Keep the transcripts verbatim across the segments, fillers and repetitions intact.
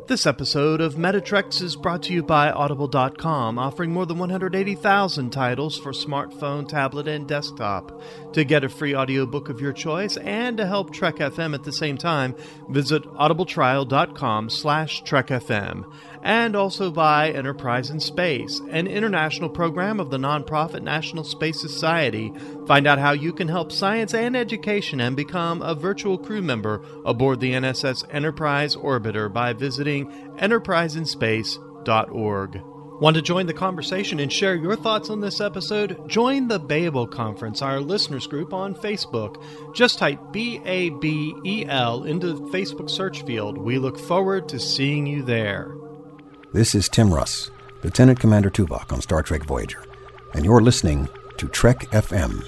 This episode of Metatrex is brought to you by Audible dot com, offering more than one hundred eighty thousand titles for smartphone, tablet, and desktop. To get a free audiobook of your choice and to help Trek F M at the same time, visit audibletrial dot com slash Trek F M. And also by Enterprise in Space, an international program of the nonprofit National Space Society. Find out how you can help science and education and become a virtual crew member aboard the N S S Enterprise Orbiter by visiting enterprise in space dot org. Want to join the conversation and share your thoughts on this episode? Join the Babel Conference, our listeners group on Facebook. Just type B A B E L into the Facebook search field. We look forward to seeing you there. This is Tim Russ, Lieutenant Commander Tuvok on Star Trek Voyager, and you're listening to Trek F M.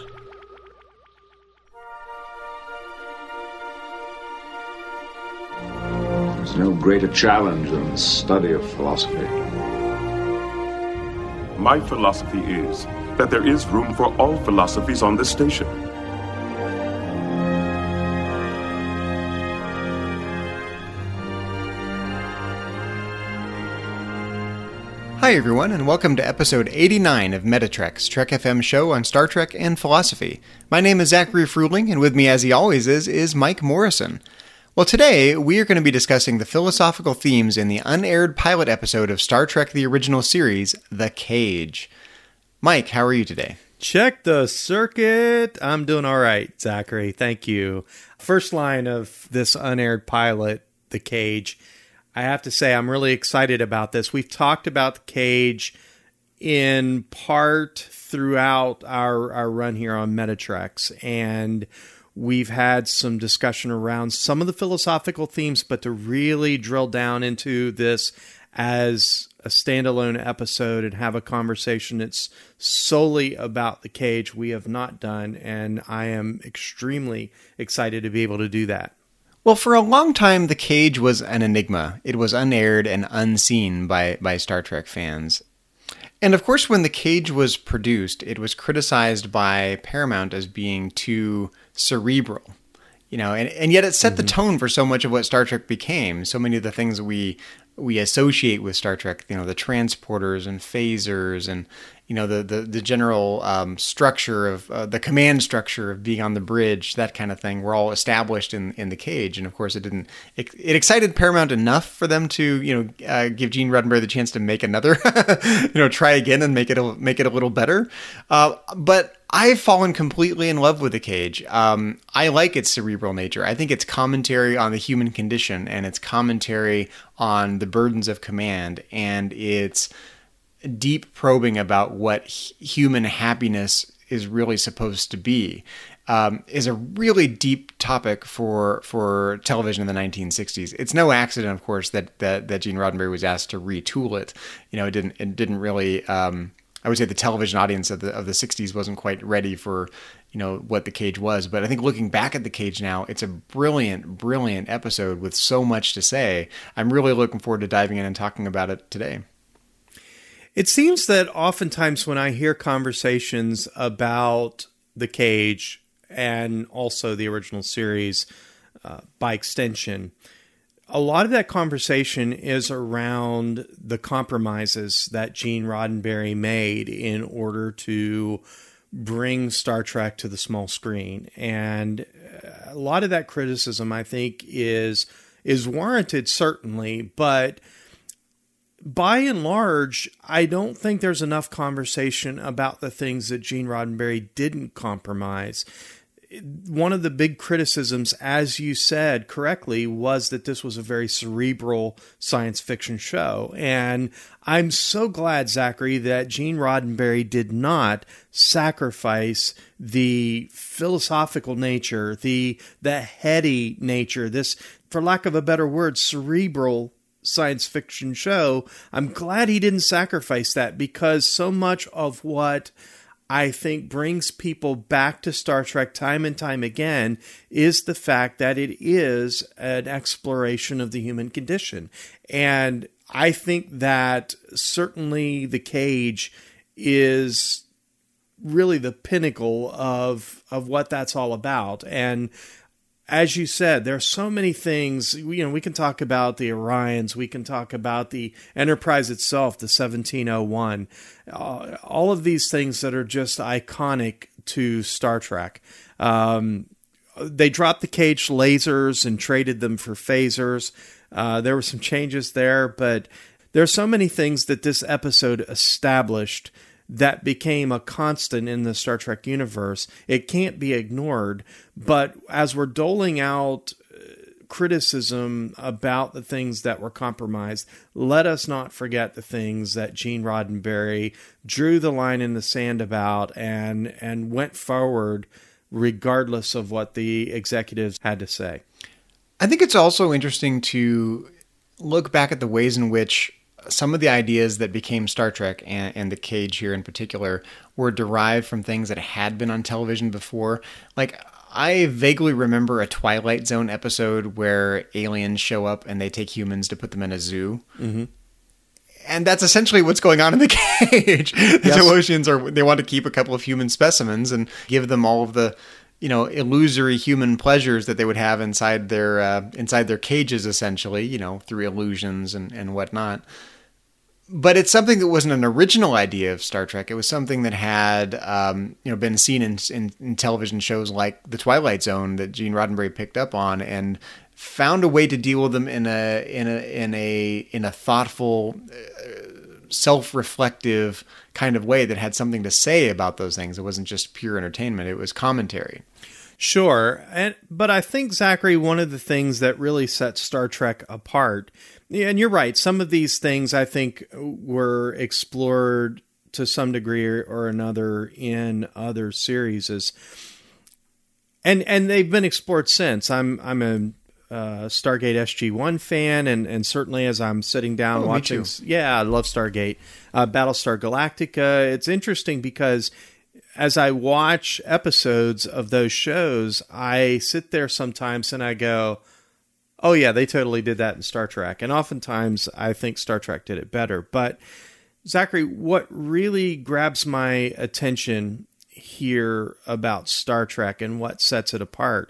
There's no greater challenge than the study of philosophy. My philosophy is that there is room for all philosophies on this station. Hi everyone, and welcome to episode eighty-nine of Metatrex, Trek F M show on Star Trek and philosophy. My name is Zachary Fruling, and with me as he always is, is Mike Morrison. Well, today we are going to be discussing the philosophical themes in the unaired pilot episode of Star Trek the Original Series, The Cage. Mike, how are you today? Check the circuit. I'm doing all right, Zachary. Thank you. First line of this unaired pilot, The Cage. I have to say, I'm really excited about this. We've talked about The Cage in part throughout our, our run here on Metatrex, and we've had some discussion around some of the philosophical themes, but to really drill down into this as a standalone episode and have a conversation that's solely about The Cage, we have not done, and I am extremely excited to be able to do that. Well, for a long time, The Cage was an enigma. It was unaired and unseen by, by Star Trek fans. And of course, when The Cage was produced, it was criticized by Paramount as being too cerebral. You know, and, and yet it set mm-hmm. the tone for so much of what Star Trek became. So many of the things we we associate with Star Trek, you know, the transporters and phasers and, you know, the, the, the general um, structure of uh, the command structure of being on the bridge, that kind of thing, were all established in, in The Cage. And of course, it didn't, it, it excited Paramount enough for them to, you know, uh, give Gene Roddenberry the chance to make another, you know, try again and make it a, make it a little better. Uh, but I've fallen completely in love with The Cage. Um, I like its cerebral nature. I think it's commentary on the human condition, and it's commentary on the burdens of command, and it's deep probing about what human happiness is really supposed to be. Um, is a really deep topic for for television in the nineteen sixties. It's no accident, of course, that that, that Gene Roddenberry was asked to retool it. You know, it didn't it didn't really. Um, I would say the television audience of the of the sixties wasn't quite ready for, you know, what The Cage was. But I think looking back at The Cage now, it's a brilliant, brilliant episode with so much to say. I'm really looking forward to diving in and talking about it today. It seems that oftentimes when I hear conversations about The Cage and also the original series uh, by extension, a lot of that conversation is around the compromises that Gene Roddenberry made in order to bring Star Trek to the small screen. And a lot of that criticism, I think, is is warranted, certainly, but by and large, I don't think there's enough conversation about the things that Gene Roddenberry didn't compromise. One of the big criticisms, as you said correctly, was that this was a very cerebral science fiction show. And I'm so glad, Zachary, that Gene Roddenberry did not sacrifice the philosophical nature, the the heady nature, this, for lack of a better word, cerebral science fiction show. I'm glad he didn't sacrifice that, because so much of what I think brings people back to Star Trek time and time again is the fact that it is an exploration of the human condition. And I think that certainly The Cage is really the pinnacle of of what that's all about. And as you said, there are so many things. You know, we can talk about the Orions, we can talk about the Enterprise itself, the seventeen oh one, uh, all of these things that are just iconic to Star Trek. Um, they dropped the caged lasers and traded them for phasers. Uh, there were some changes there, but there are so many things that this episode established that became a constant in the Star Trek universe. It can't be ignored, but as we're doling out criticism about the things that were compromised, let us not forget the things that Gene Roddenberry drew the line in the sand about and and went forward regardless of what the executives had to say. I think it's also interesting to look back at the ways in which some of the ideas that became Star Trek, and, and the cage here in particular, were derived from things that had been on television before. Like, I vaguely remember a Twilight Zone episode where aliens show up and they take humans to put them in a zoo. Mm-hmm. And that's essentially what's going on in the cage. The yes. Telosians are, they want to keep a couple of human specimens and give them all of the, you know, illusory human pleasures that they would have inside their uh, inside their cages, essentially, you know, through illusions and, and whatnot. But it's something that wasn't an original idea of Star Trek. It was something that had, um, you know, been seen in, in, in television shows like The Twilight Zone that Gene Roddenberry picked up on and found a way to deal with them in a in a in a in a thoughtful, uh, self-reflective kind of way that had something to say about those things. It wasn't just pure entertainment; it was commentary. Sure, and but I think, Zachary, one of the things that really sets Star Trek apart. Yeah, and you're right. Some of these things, I think, were explored to some degree or another in other series, and and they've been explored since. I'm I'm a uh, Stargate S G one fan, and, and certainly as I'm sitting down oh, watching, yeah, I love Stargate, uh, Battlestar Galactica. It's interesting because as I watch episodes of those shows, I sit there sometimes and I go, oh yeah, they totally did that in Star Trek. And oftentimes I think Star Trek did it better. But Zachary, what really grabs my attention here about Star Trek and what sets it apart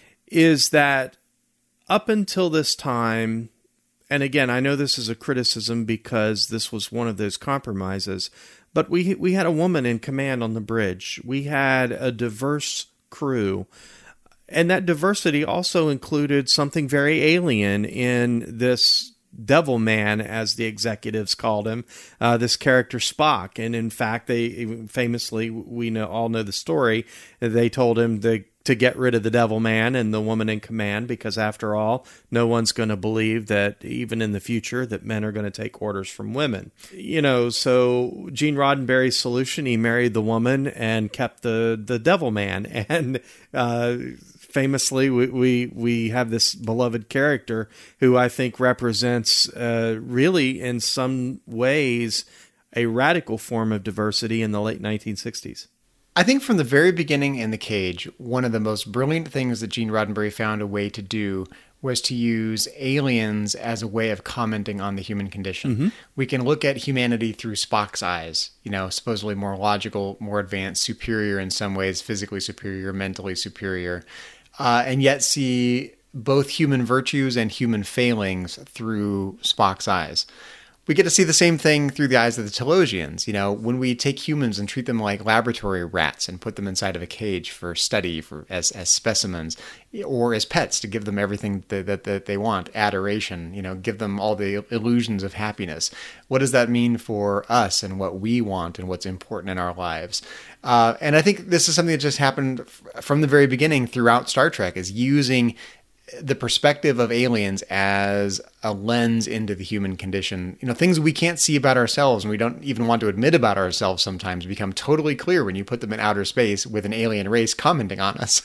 is that up until this time, and again, I know this is a criticism because this was one of those compromises, but we we had a woman in command on the bridge. We had a diverse crew. And that diversity also included something very alien in this devil man, as the executives called him, uh, this character Spock. And in fact, they famously, we know all know the story, they told him to, to get rid of the devil man and the woman in command, because after all, no one's going to believe that even in the future that men are going to take orders from women. You know, so Gene Roddenberry's solution, he married the woman and kept the, the devil man. And, uh, famously, we, we we have this beloved character who I think represents, uh, really, in some ways, a radical form of diversity in the late nineteen sixties. I think from the very beginning in The Cage, one of the most brilliant things that Gene Roddenberry found a way to do was to use aliens as a way of commenting on the human condition. Mm-hmm. We can look at humanity through Spock's eyes, you know, supposedly more logical, more advanced, superior in some ways, physically superior, mentally superior. Uh, and yet see both human virtues and human failings through Spock's eyes. We get to see the same thing through the eyes of the Telosians. You know, when we take humans and treat them like laboratory rats and put them inside of a cage for study, for as as specimens, or as pets to give them everything that, that, that they want, adoration, you know, give them all the illusions of happiness. What does that mean for us and what we want and what's important in our lives? Uh, and I think this is something that just happened from the very beginning throughout Star Trek, is using the perspective of aliens as a lens into the human condition. You know, things we can't see about ourselves and we don't even want to admit about ourselves sometimes become totally clear when you put them in outer space with an alien race commenting on us.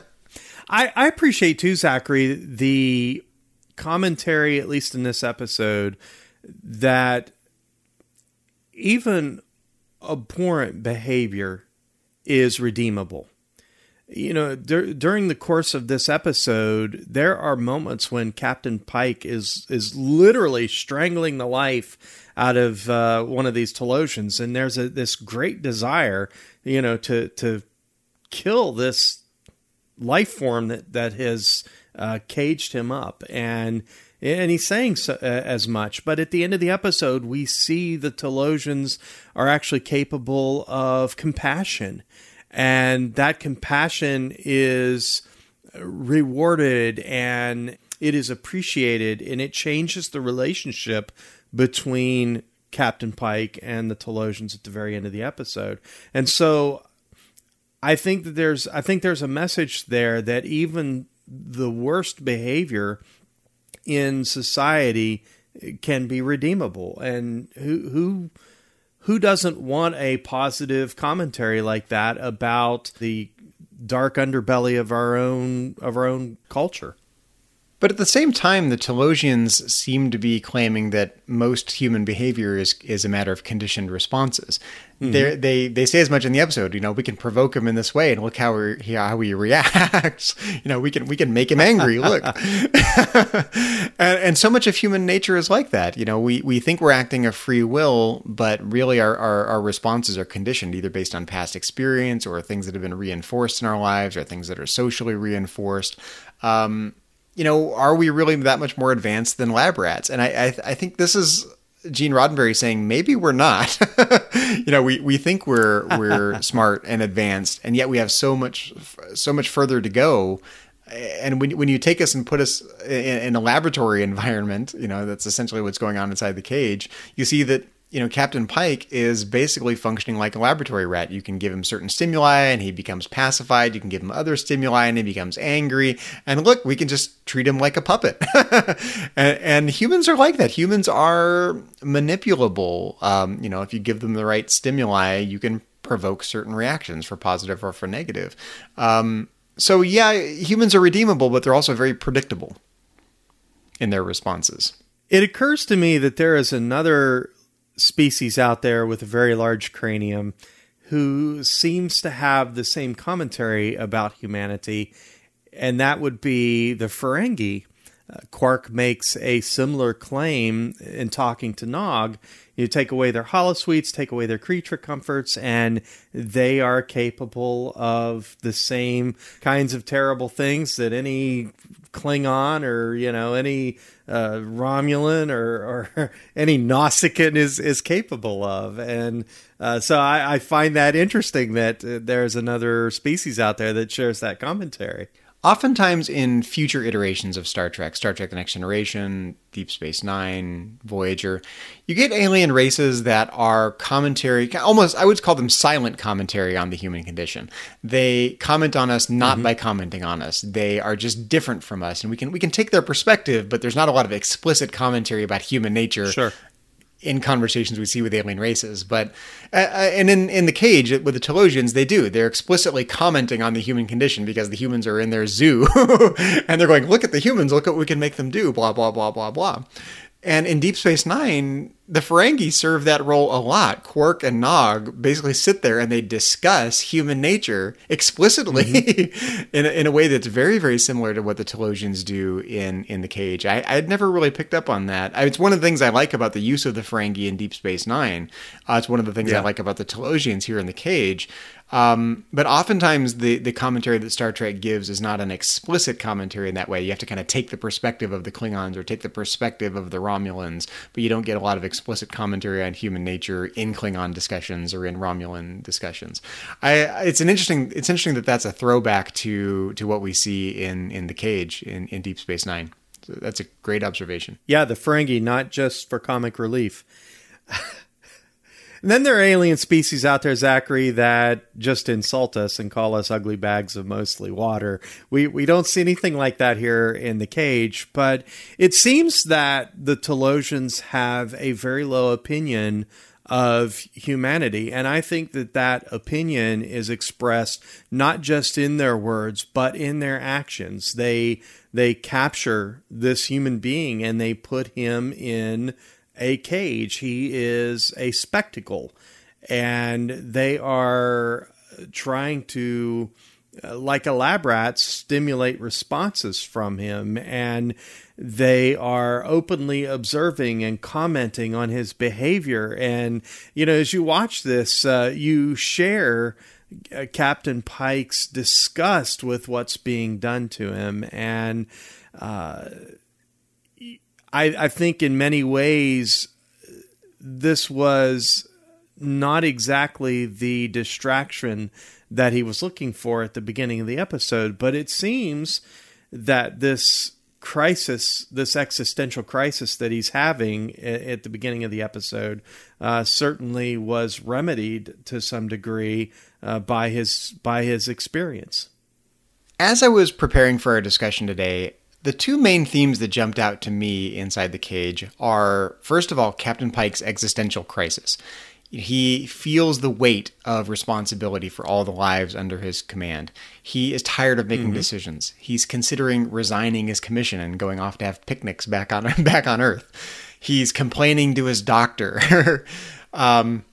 I, I appreciate too, Zachary, the commentary, at least in this episode, that even abhorrent behavior is redeemable. You know, dur- during the course of this episode, there are moments when Captain Pike is is literally strangling the life out of uh, one of these Telosians, and there's a, this great desire, you know, to to kill this life form that that has uh, caged him up, and and he's saying so, uh, as much. But at the end of the episode, we see the Talosians are actually capable of compassion, and that compassion is rewarded and it is appreciated, and it changes the relationship between Captain Pike and the Talosians at the very end of the episode. And so I think that there's I think there's a message there that even the worst behavior in society can be redeemable. And who who who doesn't want a positive commentary like that about the dark underbelly of our own of our own culture? But at the same time, the Talosians seem to be claiming that most human behavior is is a matter of conditioned responses. Mm-hmm. They they say as much in the episode. You know, we can provoke him in this way, and look how he, how he reacts. You know, we can we can make him angry. Look, and, and so much of human nature is like that. You know, we, we think we're acting of free will, but really our, our our responses are conditioned, either based on past experience or things that have been reinforced in our lives, or things that are socially reinforced. Um, You know, are we really that much more advanced than lab rats? And I, I, I think this is Gene Roddenberry saying maybe we're not. You know, we, we think we're we're smart and advanced, and yet we have so much so much further to go. And when when you take us and put us in, in a laboratory environment, you know, that's essentially what's going on inside the cage. You see that, you know, Captain Pike is basically functioning like a laboratory rat. You can give him certain stimuli and he becomes pacified. You can give him other stimuli and he becomes angry. And look, we can just treat him like a puppet. and, and humans are like that. Humans are manipulable. Um, you know, if you give them the right stimuli, you can provoke certain reactions for positive or for negative. Um, so yeah, humans are redeemable, but they're also very predictable in their responses. It occurs to me that there is another species out there with a very large cranium who seems to have the same commentary about humanity, and that would be the Ferengi. Uh, Quark makes a similar claim in talking to Nog. You take away their holosuites, take away their creature comforts, and they are capable of the same kinds of terrible things that any Klingon or, you know, any uh, Romulan or, or any Nausicaan is, is capable of. And uh, so I, I find that interesting that uh, there's another species out there that shares that commentary. Oftentimes in future iterations of Star Trek, Star Trek The Next Generation, Deep Space Nine, Voyager, you get alien races that are commentary, almost, I would call them silent commentary on the human condition. They comment on us not mm-hmm. by commenting on us. They are just different from us, and we can we can take their perspective, but there's not a lot of explicit commentary about human nature. Sure. In conversations we see with alien races. But, uh, and in, in the cage with the Talosians, they do. They're explicitly commenting on the human condition because the humans are in their zoo and they're going, look at the humans, look what we can make them do, blah, blah, blah, blah, blah. And in Deep Space Nine, the Ferengi serve that role a lot. Quark and Nog basically sit there and they discuss human nature explicitly mm-hmm. in, a, in a way that's very, very similar to what the Talosians do in, in the cage. I had never really picked up on that. I, it's one of the things I like about the use of the Ferengi in Deep Space Nine. Uh, it's one of the things yeah. I like about the Talosians here in the cage. Um, but oftentimes the, the commentary that Star Trek gives is not an explicit commentary in that way. You have to kind of take the perspective of the Klingons or take the perspective of the Romulans, but you don't get a lot of explicit commentary on human nature in Klingon discussions or in Romulan discussions. I, it's an interesting, it's interesting that that's a throwback to, to what we see in, in the cage in, in Deep Space Nine. So that's a great observation. Yeah. The Ferengi, not just for comic relief. And then there are alien species out there, Zachary, that just insult us and call us ugly bags of mostly water. We we don't see anything like that here in the cage, but it seems that the Talosians have a very low opinion of humanity. And I think that that opinion is expressed not just in their words, but in their actions. They they capture this human being and they put him in a cage. He is a spectacle, and they are trying to, like a lab rat, stimulate responses from him, and they are openly observing and commenting on his behavior. And, you know, as you watch this, uh, you share uh, Captain Pike's disgust with what's being done to him. And uh, I, I think in many ways, this was not exactly the distraction that he was looking for at the beginning of the episode, but it seems that this crisis, this existential crisis that he's having at the beginning of the episode, uh, certainly was remedied to some degree uh, by his by his experience. As I was preparing for our discussion today, the two main themes that jumped out to me inside the cage are, first of all, Captain Pike's existential crisis. He feels the weight of responsibility for all the lives under his command. He is tired of making mm-hmm. decisions. He's considering resigning his commission and going off to have picnics back on back on Earth. He's complaining to his doctor. um,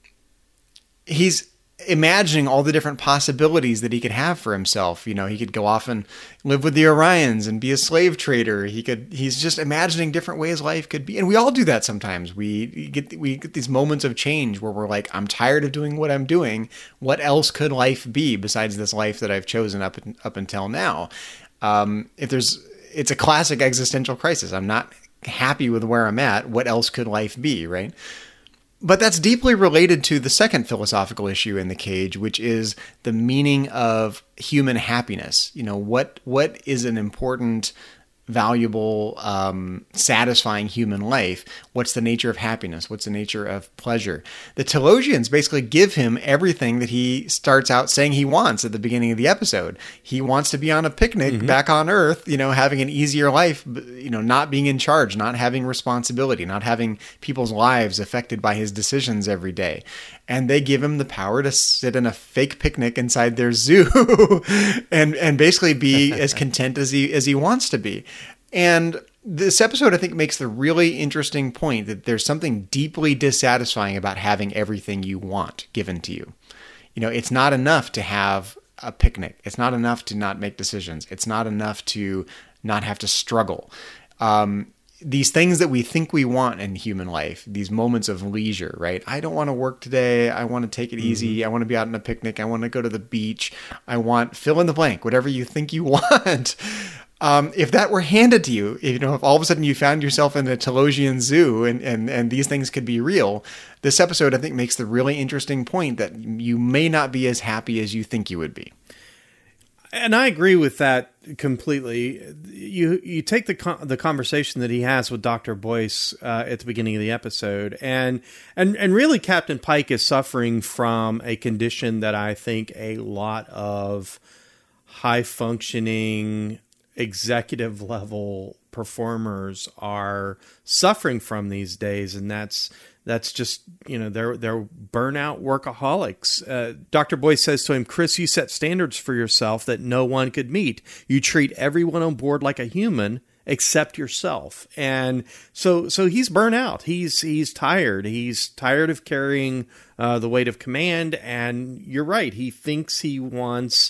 he's imagining all the different possibilities that he could have for himself. You know, he could go off and live with the Orions and be a slave trader. He could, he's just imagining different ways life could be. And we all do that sometimes. We get, we get these moments of change where we're like, I'm tired of doing what I'm doing. What else could life be besides this life that I've chosen up, up until now? Um, if there's, it's a classic existential crisis. I'm not happy with where I'm at. What else could life be? Right. But that's deeply related to the second philosophical issue in the cage, which is the meaning of human happiness. You know, what what is an important, valuable, um, satisfying human life? What's the nature of happiness? What's the nature of pleasure? The Telosians basically give him everything that he starts out saying he wants at the beginning of the episode. He wants to be on a picnic mm-hmm. back on Earth, you know, having an easier life, you know, not being in charge, not having responsibility, not having people's lives affected by his decisions every day. And they give him the power to sit in a fake picnic inside their zoo and and basically be as content as he as he wants to be. And this episode, I think, makes the really interesting point that there's something deeply dissatisfying about having everything you want given to you. You know, it's not enough to have a picnic. It's not enough to not make decisions. It's not enough to not have to struggle. Um, these things that we think we want in human life, these moments of leisure, right? I don't want to work today. I want to take it easy. Mm-hmm. I want to be out on a picnic. I want to go to the beach. I want fill in the blank, whatever you think you want. Um, if that were handed to you, if, you know, if all of a sudden you found yourself in a Telosian zoo and, and, and these things could be real, this episode, I think, makes the really interesting point that you may not be as happy as you think you would be. And I agree with that completely. You you take the con- the conversation that he has with Doctor Boyce uh, at the beginning of the episode, and and and really, Captain Pike is suffering from a condition that I think a lot of high functioning executive level performers are suffering from these days, and that's that's just, you know, they're they're burnout workaholics. Uh, Doctor Boyce says to him, "Chris, you set standards for yourself that no one could meet. You treat everyone on board like a human except yourself." And so so he's burnt out. He's he's tired. He's tired of carrying uh, the weight of command. And you're right. He thinks he wants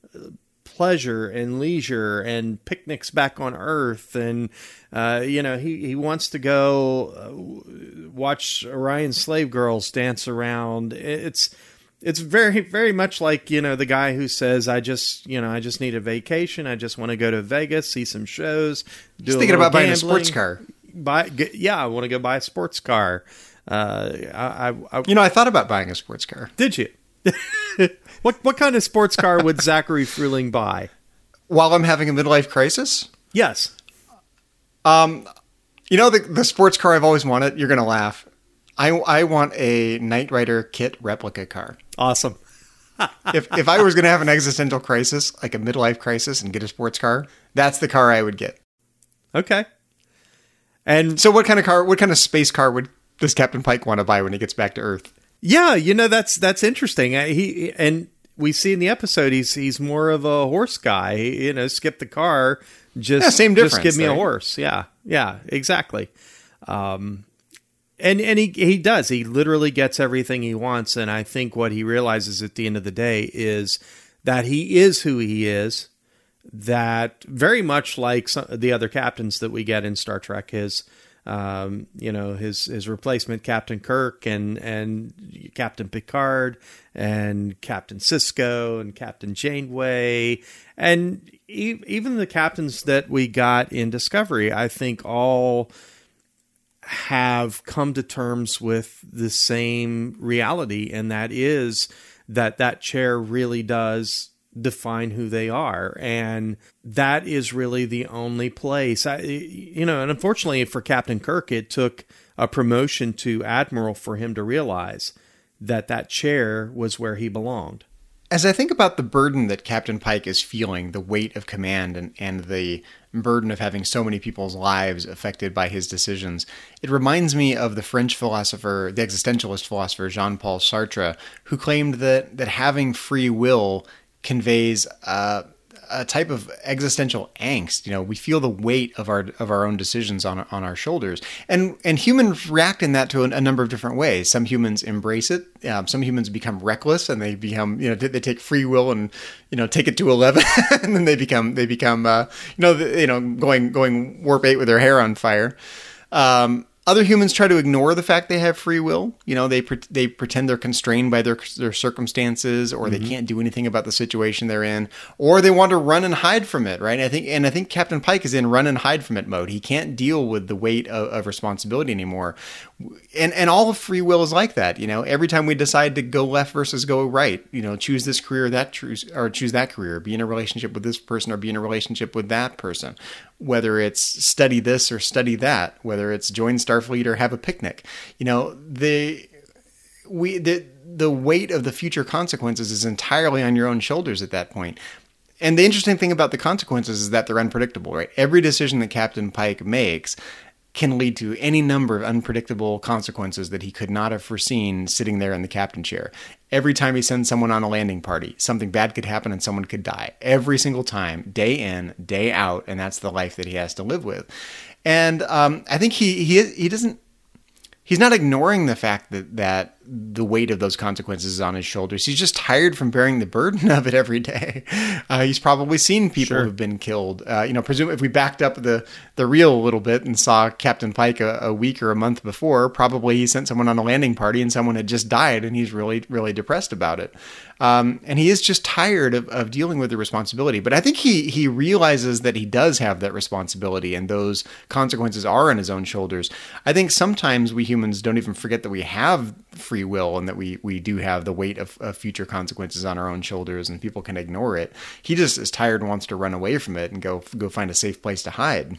pleasure and leisure and picnics back on Earth, and uh, you know, he, he wants to go uh, watch Orion slave girls dance around. It's it's very very much like, you know, the guy who says, "I just you know I just need a vacation. I just want to go to Vegas, see some shows." Do Just thinking about gambling. Buying a sports car. Buy yeah, I want to go buy a sports car. Uh, I, I, I you know I thought about buying a sports car. Did you? What what kind of sports car would Zachary Fruling buy? While I'm having a midlife crisis? Yes. Um, you know, the the sports car I've always wanted, you're going to laugh. I, I want a Knight Rider kit replica car. Awesome. if if I was going to have an existential crisis, like a midlife crisis, and get a sports car, that's the car I would get. Okay. And so what kind of car, what kind of space car would does Captain Pike want to buy when he gets back to Earth? Yeah, you know, that's that's interesting. He and we see in the episode he's he's more of a horse guy. You know, skip the car, just yeah, same difference. Just give me right? a horse. Yeah, yeah, exactly. Um, and and he he does. He literally gets everything he wants. And I think what he realizes at the end of the day is that he is who he is. That very much like some, the other captains that we get in Star Trek, his um, you know, his his replacement, Captain Kirk, and and Captain Picard, and Captain Sisko, and Captain Janeway, and e- even the captains that we got in Discovery, I think all have come to terms with the same reality, and that is that that chair really does define who they are, and that is really the only place. I, you know, and unfortunately for Captain Kirk, it took a promotion to Admiral for him to realize that that chair was where he belonged. As I think about the burden that Captain Pike is feeling, the weight of command and, and the burden of having so many people's lives affected by his decisions, it reminds me of the French philosopher, the existentialist philosopher Jean-Paul Sartre, who claimed that, that having free will conveys uh, a type of existential angst. You know, we feel the weight of our of our own decisions on on our shoulders, and and humans react in that to a, a number of different ways. Some humans embrace it. Um, some humans become reckless, and they become you know they take free will and you know take it to eleven, and then they become they become uh, you know you know going going warp eight with their hair on fire. Um, Other humans try to ignore the fact they have free will. You know, they pre- they pretend they're constrained by their their circumstances, or mm-hmm. they can't do anything about the situation they're in, or they want to run and hide from it. Right? And I think, and I think Captain Pike is in run and hide from it mode. He can't deal with the weight of, of responsibility anymore. And and all of free will is like that. You know, every time we decide to go left versus go right, you know, choose this career, that choose or choose that career, be in a relationship with this person, or be in a relationship with that person. Whether it's study this or study that, whether it's join Starfleet or have a picnic, you know, the we the the weight of the future consequences is entirely on your own shoulders at that point. And the interesting thing about the consequences is that they're unpredictable, right? Every decision that Captain Pike makes can lead to any number of unpredictable consequences that he could not have foreseen sitting there in the captain chair. Every time he sends someone on a landing party, something bad could happen and someone could die. Every single time, day in, day out, and that's the life that he has to live with. And um, I think he he he doesn't. He's not ignoring the fact that, that the weight of those consequences is on his shoulders. He's just tired from bearing the burden of it every day. Uh, he's probably seen people Sure. who've been killed. Uh, you know, presume if we backed up the, the reel a little bit and saw Captain Pike a, a week or a month before, probably he sent someone on a landing party and someone had just died, and he's really, really depressed about it. Um, and he is just tired of, of dealing with the responsibility. But I think he he realizes that he does have that responsibility, and those consequences are on his own shoulders. I think sometimes we humans don't even forget that we have free will and that we, we do have the weight of, of future consequences on our own shoulders, and people can ignore it. He just is tired and wants to run away from it and go go find a safe place to hide.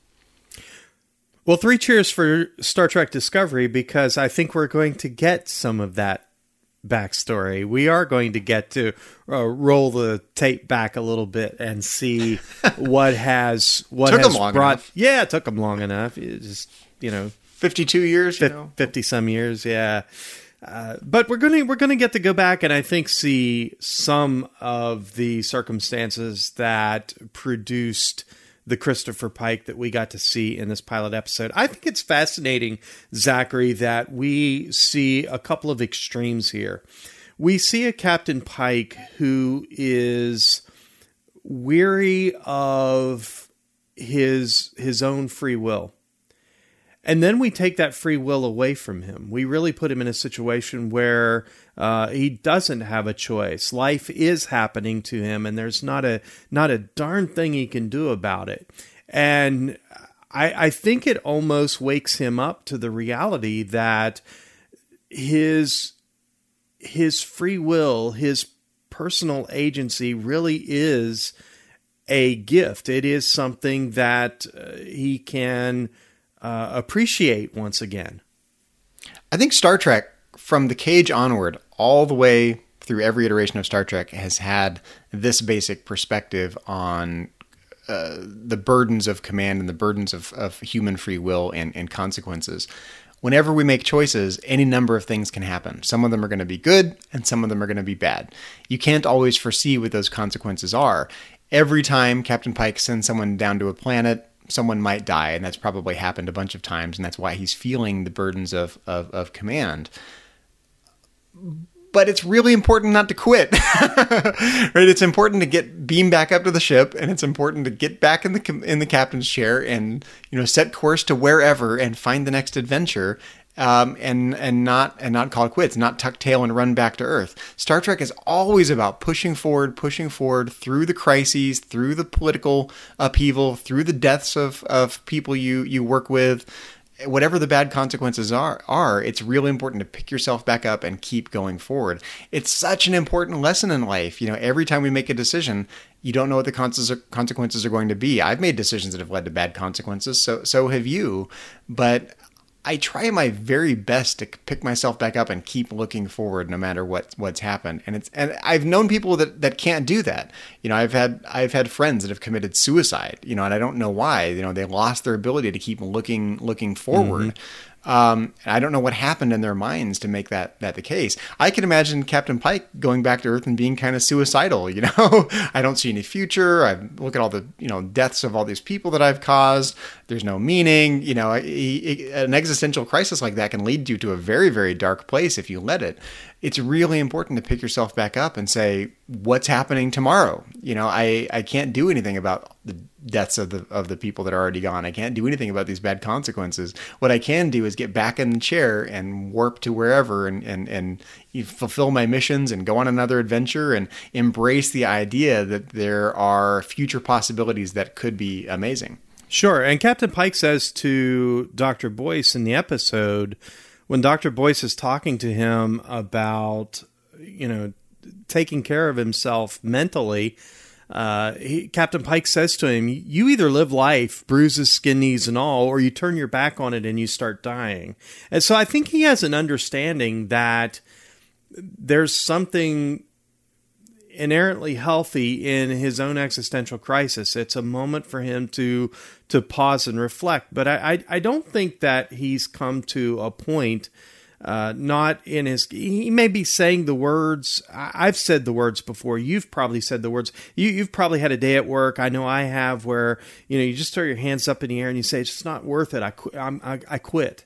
Well, three cheers for Star Trek Discovery, because I think we're going to get some of that backstory. We are going to get to uh, roll the tape back a little bit and see what has what Took has them long brought. enough. Yeah, it took them long enough. It just you know, fifty-two years, you know, fifty some years. Yeah. Uh, but we're gonna we're gonna get to go back and I think see some of the circumstances that produced the Christopher Pike that we got to see in this pilot episode. I think it's fascinating, Zachary, that we see a couple of extremes here. We see a Captain Pike who is weary of his his own free will. And then we take that free will away from him. We really put him in a situation where uh, he doesn't have a choice. Life is happening to him, and there's not a not a darn thing he can do about it. And I, I think it almost wakes him up to the reality that his his free will, his personal agency, really is a gift. It is something that uh, he can Uh, appreciate once again. I think Star Trek, from the Cage onward, all the way through every iteration of Star Trek, has had this basic perspective on uh, the burdens of command and the burdens of, of human free will and, and consequences. Whenever we make choices, any number of things can happen. Some of them are going to be good, and some of them are going to be bad. You can't always foresee what those consequences are. Every time Captain Pike sends someone down to a planet, someone might die, and that's probably happened a bunch of times, and that's why he's feeling the burdens of, of, of command. but it's really important not to quit, right? It's important to get beamed back up to the ship, and it's important to get back in the in the captain's chair and, you know, set course to wherever and find the next adventure. Um, and and not and not call it quits, not tuck tail and run back to Earth. Star Trek is always about pushing forward, pushing forward through the crises, through the political upheaval, through the deaths of, of people you, you work with. Whatever the bad consequences are, are, it's really important to pick yourself back up and keep going forward. It's such an important lesson in life. You know, every time we make a decision, you don't know what the consequences are going to be. I've made decisions that have led to bad consequences, so so have you. But I try my very best to pick myself back up and keep looking forward no matter what what's happened. And it's and I've known people that, that can't do that. You know, I've had I've had friends that have committed suicide, you know, and I don't know why. You know, they lost their ability to keep looking looking forward. Mm-hmm. Um, and I don't know what happened in their minds to make that that the case. I can imagine Captain Pike going back to Earth and being kind of suicidal. You know, I don't see any future. I look at all the you know deaths of all these people that I've caused. There's no meaning. You know, he, he, an existential crisis like that can lead you to a very very dark place if you let it. It's really important to pick yourself back up and say, what's happening tomorrow? You know, I, I can't do anything about the deaths of the of the people that are already gone. I can't do anything about these bad consequences. What I can do is get back in the chair and warp to wherever and, and, and fulfill my missions and go on another adventure and embrace the idea that there are future possibilities that could be amazing. Sure. And Captain Pike says to Doctor Boyce in the episode, when Doctor Boyce is talking to him about, you know, taking care of himself mentally, uh, he, Captain Pike says to him, you either live life, bruises, skin, knees, and all, or you turn your back on it and you start dying. And so I think he has an understanding that there's something inherently healthy in his own existential crisis. It's a moment for him to to pause and reflect. But I, I, I don't think that he's come to a point, uh, not in his... He may be saying the words... I've said the words before. You've probably said the words. You, you've probably had a day at work. I know I have, where you know you just throw your hands up in the air and you say, it's not worth it. I, qu- I'm, I, I quit.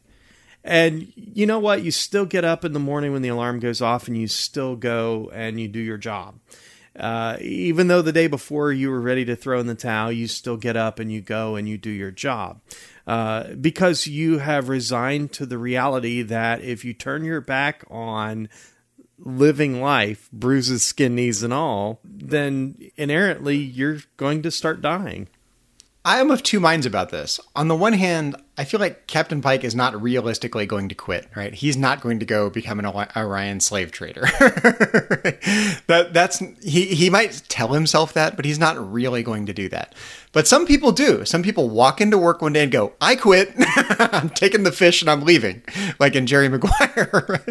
And you know what? You still get up in the morning when the alarm goes off and you still go and you do your job. Uh, even though the day before you were ready to throw in the towel, you still get up and you go and you do your job. Uh, because you have resigned to the reality that if you turn your back on living life, bruises, skin, knees, and all, then inherently you're going to start dying. I am of two minds about this. On the one hand, I feel like Captain Pike is not realistically going to quit, right? He's not going to go become an Orion slave trader. that that's he he might tell himself that, but he's not really going to do that. But some people do. Some people walk into work one day and go, "I quit. I'm taking the fish and I'm leaving," like in Jerry Maguire.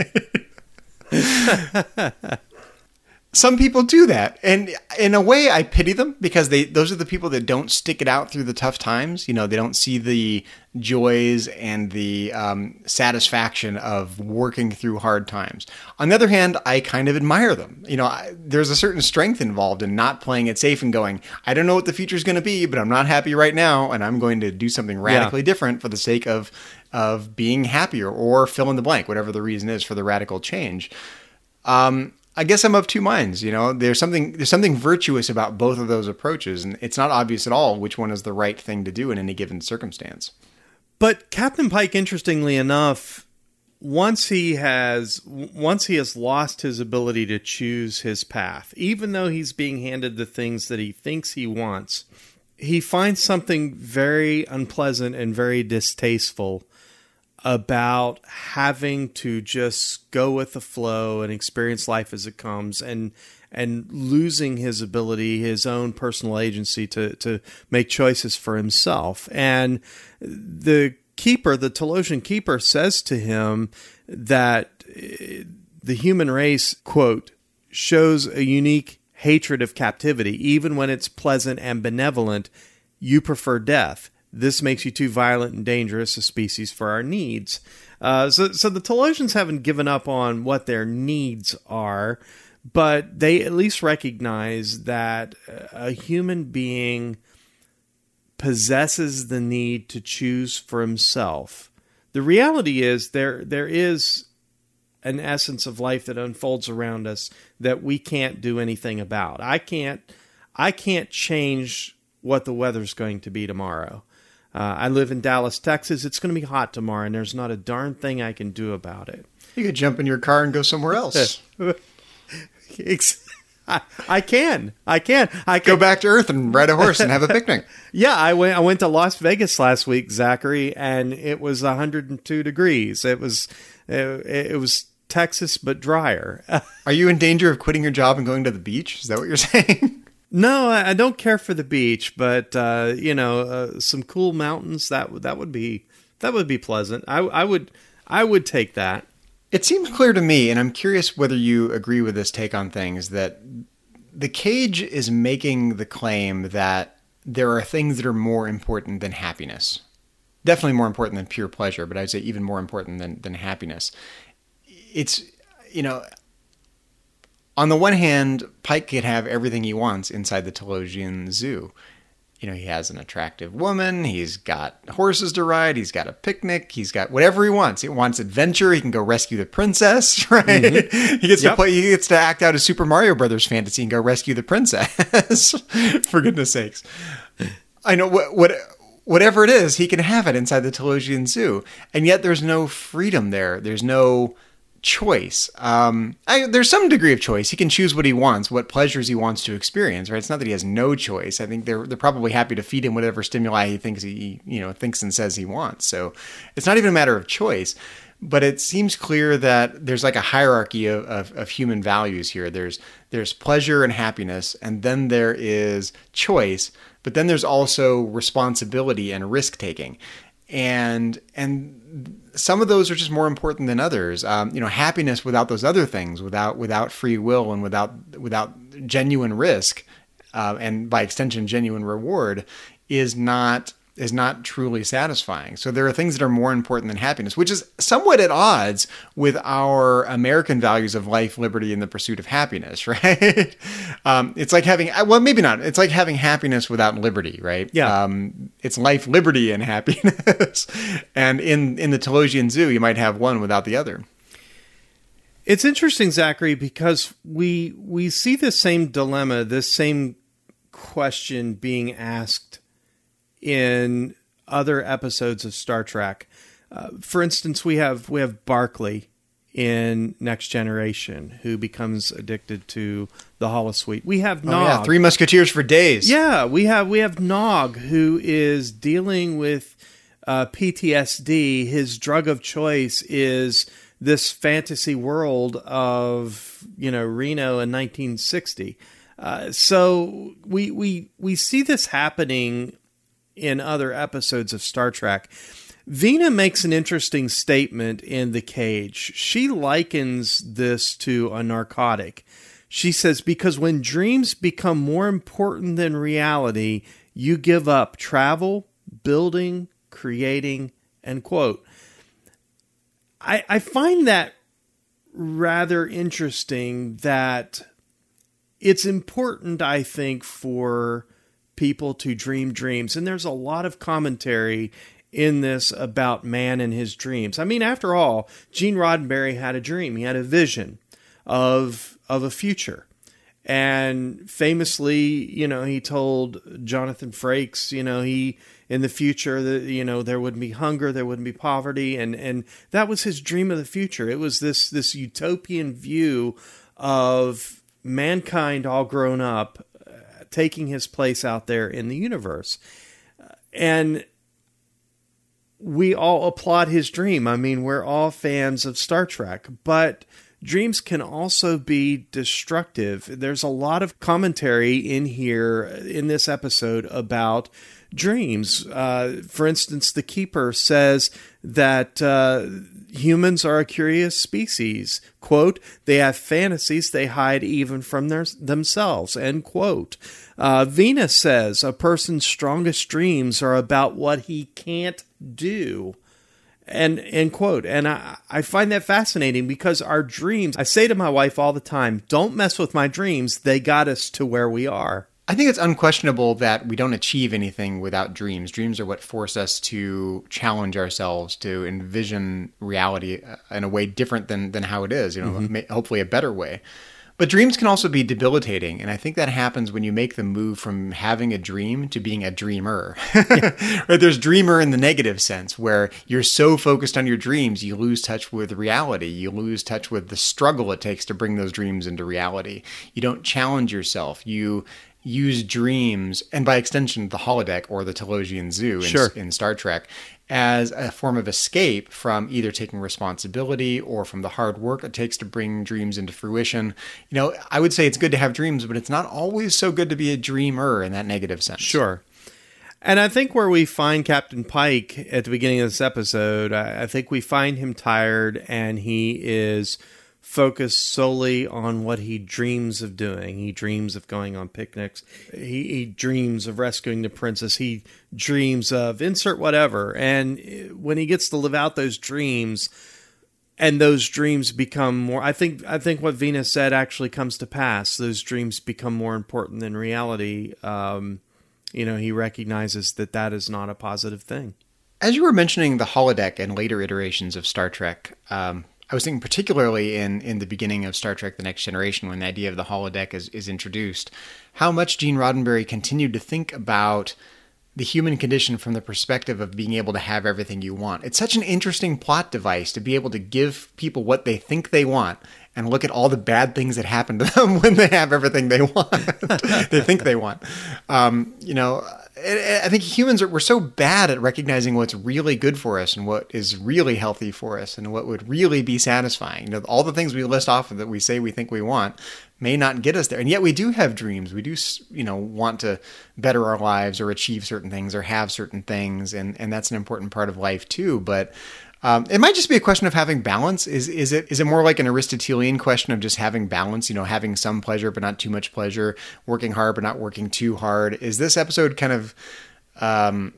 Right? Some people do that. And in a way, I pity them because they those are the people that don't stick it out through the tough times. You know, they don't see the joys and the um, satisfaction of working through hard times. On the other hand, I kind of admire them. You know, I, there's a certain strength involved in not playing it safe and going, I don't know what the future is going to be, but I'm not happy right now, and I'm going to do something radically yeah. different for the sake of of being happier, or fill in the blank, whatever the reason is for the radical change. Um I guess I'm of two minds. You know, there's something there's something virtuous about both of those approaches, and it's not obvious at all which one is the right thing to do in any given circumstance. But Captain Pike, interestingly enough, once he has once he has lost his ability to choose his path, even though he's being handed the things that he thinks he wants, he finds something very unpleasant and very distasteful about having to just go with the flow and experience life as it comes, and and losing his ability, his own personal agency to to make choices for himself. And the keeper, the Talosian keeper, says to him that the human race, quote, shows a unique hatred of captivity. Even when it's pleasant and benevolent, you prefer death. This makes you too violent and dangerous a species for our needs. Uh, so, so the Talosians haven't given up on what their needs are, but they at least recognize that a human being possesses the need to choose for himself. The reality is there there is an essence of life that unfolds around us that we can't do anything about. I can't, I can't change what the weather's going to be tomorrow. Uh, I live in Dallas, Texas. It's going to be hot tomorrow, and there's not a darn thing I can do about it. You could jump in your car and go somewhere else. I, I can. I can. I can go back to Earth and ride a horse and have a picnic. Yeah, I went. I went to Las Vegas last week, Zachary, and it was one hundred two degrees. It was, it, it was Texas but drier. Are you in danger of quitting your job and going to the beach? Is that what you're saying? No, I don't care for the beach, but uh, you know, uh, some cool mountains that would that would be that would be pleasant. I, I would I would take that. It seems clear to me, and I'm curious whether you agree with this take on things, that the cage is making the claim that there are things that are more important than happiness. Definitely more important than pure pleasure, but I'd say even more important than, than happiness. It's, you know, on the one hand, Pike could have everything he wants inside the Telosian Zoo. You know, he has an attractive woman, he's got horses to ride, he's got a picnic, he's got whatever he wants. He wants adventure, he can go rescue the princess, right? Mm-hmm. He gets yep. to play, he gets to act out a Super Mario Brothers fantasy and go rescue the princess. For goodness sakes. I know, what, what, whatever it is, he can have it inside the Telosian Zoo. And yet there's no freedom there. There's no choice. Um, I, there's some degree of choice. He can choose what he wants, what pleasures he wants to experience, right? It's not that he has no choice. I think they're they're probably happy to feed him whatever stimuli he thinks he, you know, thinks and says he wants. So it's not even a matter of choice, but it seems clear that there's like a hierarchy of, of, of human values here. There's there's pleasure and happiness, and then there is choice, but then there's also responsibility and risk taking. And and some of those are just more important than others. Um, you know, happiness without those other things, without without free will and without without genuine risk, uh, and by extension, genuine reward, is not is not truly satisfying. So there are things that are more important than happiness, which is somewhat at odds with our American values of life, liberty, and the pursuit of happiness, right? um, it's like having, well, maybe not. It's like having happiness without liberty, right? Yeah. Um, it's life, liberty, and happiness. And in, in the Telosian Zoo, you might have one without the other. It's interesting, Zachary, because we we see this same dilemma, this same question being asked in other episodes of Star Trek. Uh, for instance, we have we have Barclay in Next Generation, who becomes addicted to the holosuite. We have Nog. Oh, yeah. Three Musketeers for days. Yeah, we have we have Nog, who is dealing with uh, P T S D. His drug of choice is this fantasy world of, you know, Reno in nineteen sixty. Uh, so we we we see this happening in other episodes of Star Trek. Vina makes an interesting statement in The Cage. She likens this to a narcotic. She says, because when dreams become more important than reality, you give up travel, building, creating, and quote. I, I find that rather interesting, that it's important, I think, for people to dream dreams. And there's a lot of commentary in this about man and his dreams. I mean, after all, Gene Roddenberry had a dream. He had a vision of of a future. And famously, you know, he told Jonathan Frakes, you know, he in the future, that, you know, there wouldn't be hunger, there wouldn't be poverty, and and that was his dream of the future. It was this this utopian view of mankind all grown up, taking his place out there in the universe. And we all applaud his dream. I mean, we're all fans of Star Trek, but dreams can also be destructive. There's a lot of commentary in here, in this episode, about dreams. Uh, for instance, the Keeper says that uh, humans are a curious species. Quote, they have fantasies they hide even from their, themselves, end quote. Uh, Venus says a person's strongest dreams are about what he can't do. And end quote. And I, I find that fascinating, because our dreams, I say to my wife all the time, don't mess with my dreams. They got us to where we are. I think it's unquestionable that we don't achieve anything without dreams. Dreams are what force us to challenge ourselves, to envision reality in a way different than, than how it is, you know, mm-hmm. hopefully a better way. But dreams can also be debilitating, and I think that happens when you make the move from having a dream to being a dreamer. Right? There's dreamer in the negative sense, where you're so focused on your dreams, you lose touch with reality. You lose touch with the struggle it takes to bring those dreams into reality. You don't challenge yourself. You use dreams, and by extension, the holodeck or the Telosian Zoo in, sure. in Star Trek, as a form of escape from either taking responsibility or from the hard work it takes to bring dreams into fruition. You know, I would say it's good to have dreams, but it's not always so good to be a dreamer in that negative sense. Sure. And I think where we find Captain Pike at the beginning of this episode, I think we find him tired, and he is focused solely on what he dreams of doing. He dreams of going on picnics. He, he dreams of rescuing the princess. He dreams of insert whatever. And when he gets to live out those dreams, and those dreams become more, I think, I think what Venus said actually comes to pass. Those dreams become more important than reality. Um, you know, he recognizes that that is not a positive thing. As you were mentioning the holodeck and later iterations of Star Trek, um, I was thinking particularly in, in the beginning of Star Trek The Next Generation, when the idea of the holodeck is, is introduced, how much Gene Roddenberry continued to think about the human condition from the perspective of being able to have everything you want. It's such an interesting plot device to be able to give people what they think they want and look at all the bad things that happen to them when they have everything they want, they think they want. Um, you know, I think humans are, we're so bad at recognizing what's really good for us and what is really healthy for us and what would really be satisfying. You know, all the things we list off that we say we think we want may not get us there. And yet we do have dreams. We do, you know, want to better our lives or achieve certain things or have certain things. And, and that's an important part of life too. But Um, it might just be a question of having balance. Is is it is it more like an Aristotelian question of just having balance, you know, having some pleasure but not too much pleasure, working hard but not working too hard? Is this episode kind of um,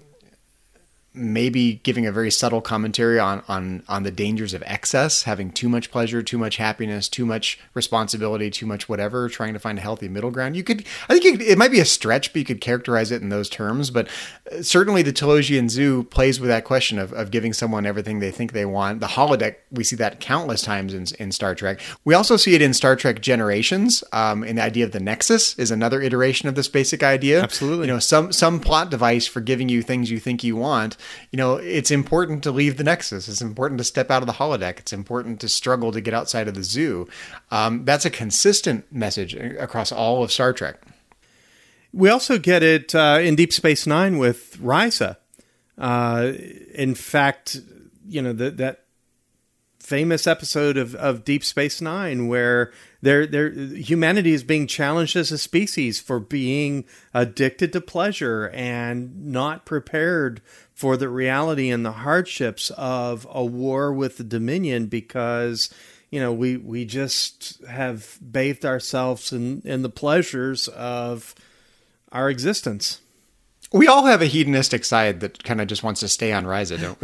maybe giving a very subtle commentary on, on, on the dangers of excess, having too much pleasure, too much happiness, too much responsibility, too much whatever, trying to find a healthy middle ground? You could, I think you could, it might be a stretch, but you could characterize it in those terms. But certainly the Telosian Zoo plays with that question of, of giving someone everything they think they want. The holodeck, we see that countless times in, in Star Trek. We also see it in Star Trek Generations. Um, and the idea of the Nexus is another iteration of this basic idea. Absolutely. You know, some, some plot device for giving you things you think you want. You know, it's important to leave the Nexus. It's important to step out of the holodeck. It's important to struggle to get outside of the zoo. Um, that's a consistent message across all of Star Trek. We also get it uh, in Deep Space Nine with Risa. Uh, in fact, you know, the, that famous episode of, of Deep Space Nine where they're, they're, humanity is being challenged as a species for being addicted to pleasure and not prepared for the reality and the hardships of a war with the Dominion because, you know, we, we just have bathed ourselves in, in the pleasures of our existence. We all have a hedonistic side that kind of just wants to stay on Risa, don't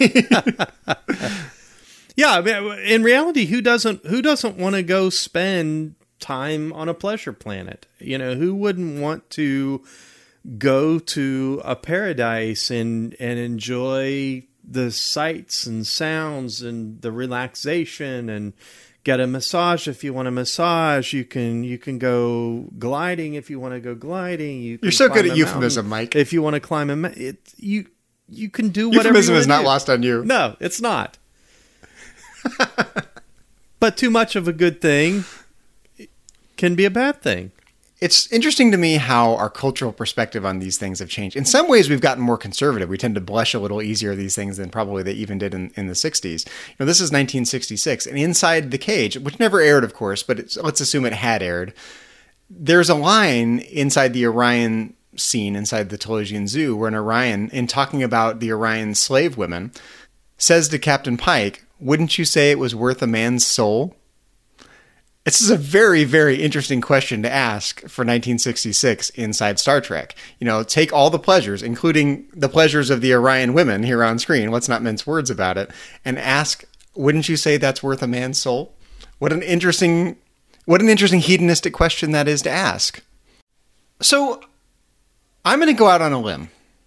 we? Yeah, I mean, in reality, who doesn't who doesn't want to go spend time on a pleasure planet? You know, who wouldn't want to go to a paradise and and enjoy the sights and sounds and the relaxation and get a massage if you want a massage. You can you can go gliding if you want to go gliding. You You're so good at euphemism, Mike. If you want to climb a mountain, it, you you can do whatever. Euphemism you is not do. lost on you. No, it's not. But too much of a good thing can be a bad thing. It's interesting to me how our cultural perspective on these things have changed. In some ways, we've gotten more conservative. We tend to blush a little easier these things than probably they even did in, in the sixties. You know, this is nineteen sixty-six, and Inside the Cage, which never aired, of course, but it's, let's assume it had aired, there's a line inside the Orion scene, inside the Telosian Zoo, where an Orion, in talking about the Orion slave women, says to Captain Pike, "Wouldn't you say it was worth a man's soul?" This is a very, very interesting question to ask for nineteen sixty-six inside Star Trek. You know, take all the pleasures, including the pleasures of the Orion women here on screen, let's not mince words about it, and ask, wouldn't you say that's worth a man's soul? What an interesting, what an interesting hedonistic question that is to ask. So I'm going to go out on a limb.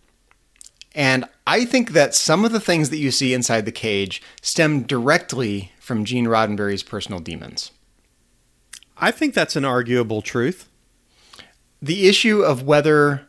And I think that some of the things that you see inside the cage stem directly from Gene Roddenberry's personal demons. I think that's an arguable truth. The issue of whether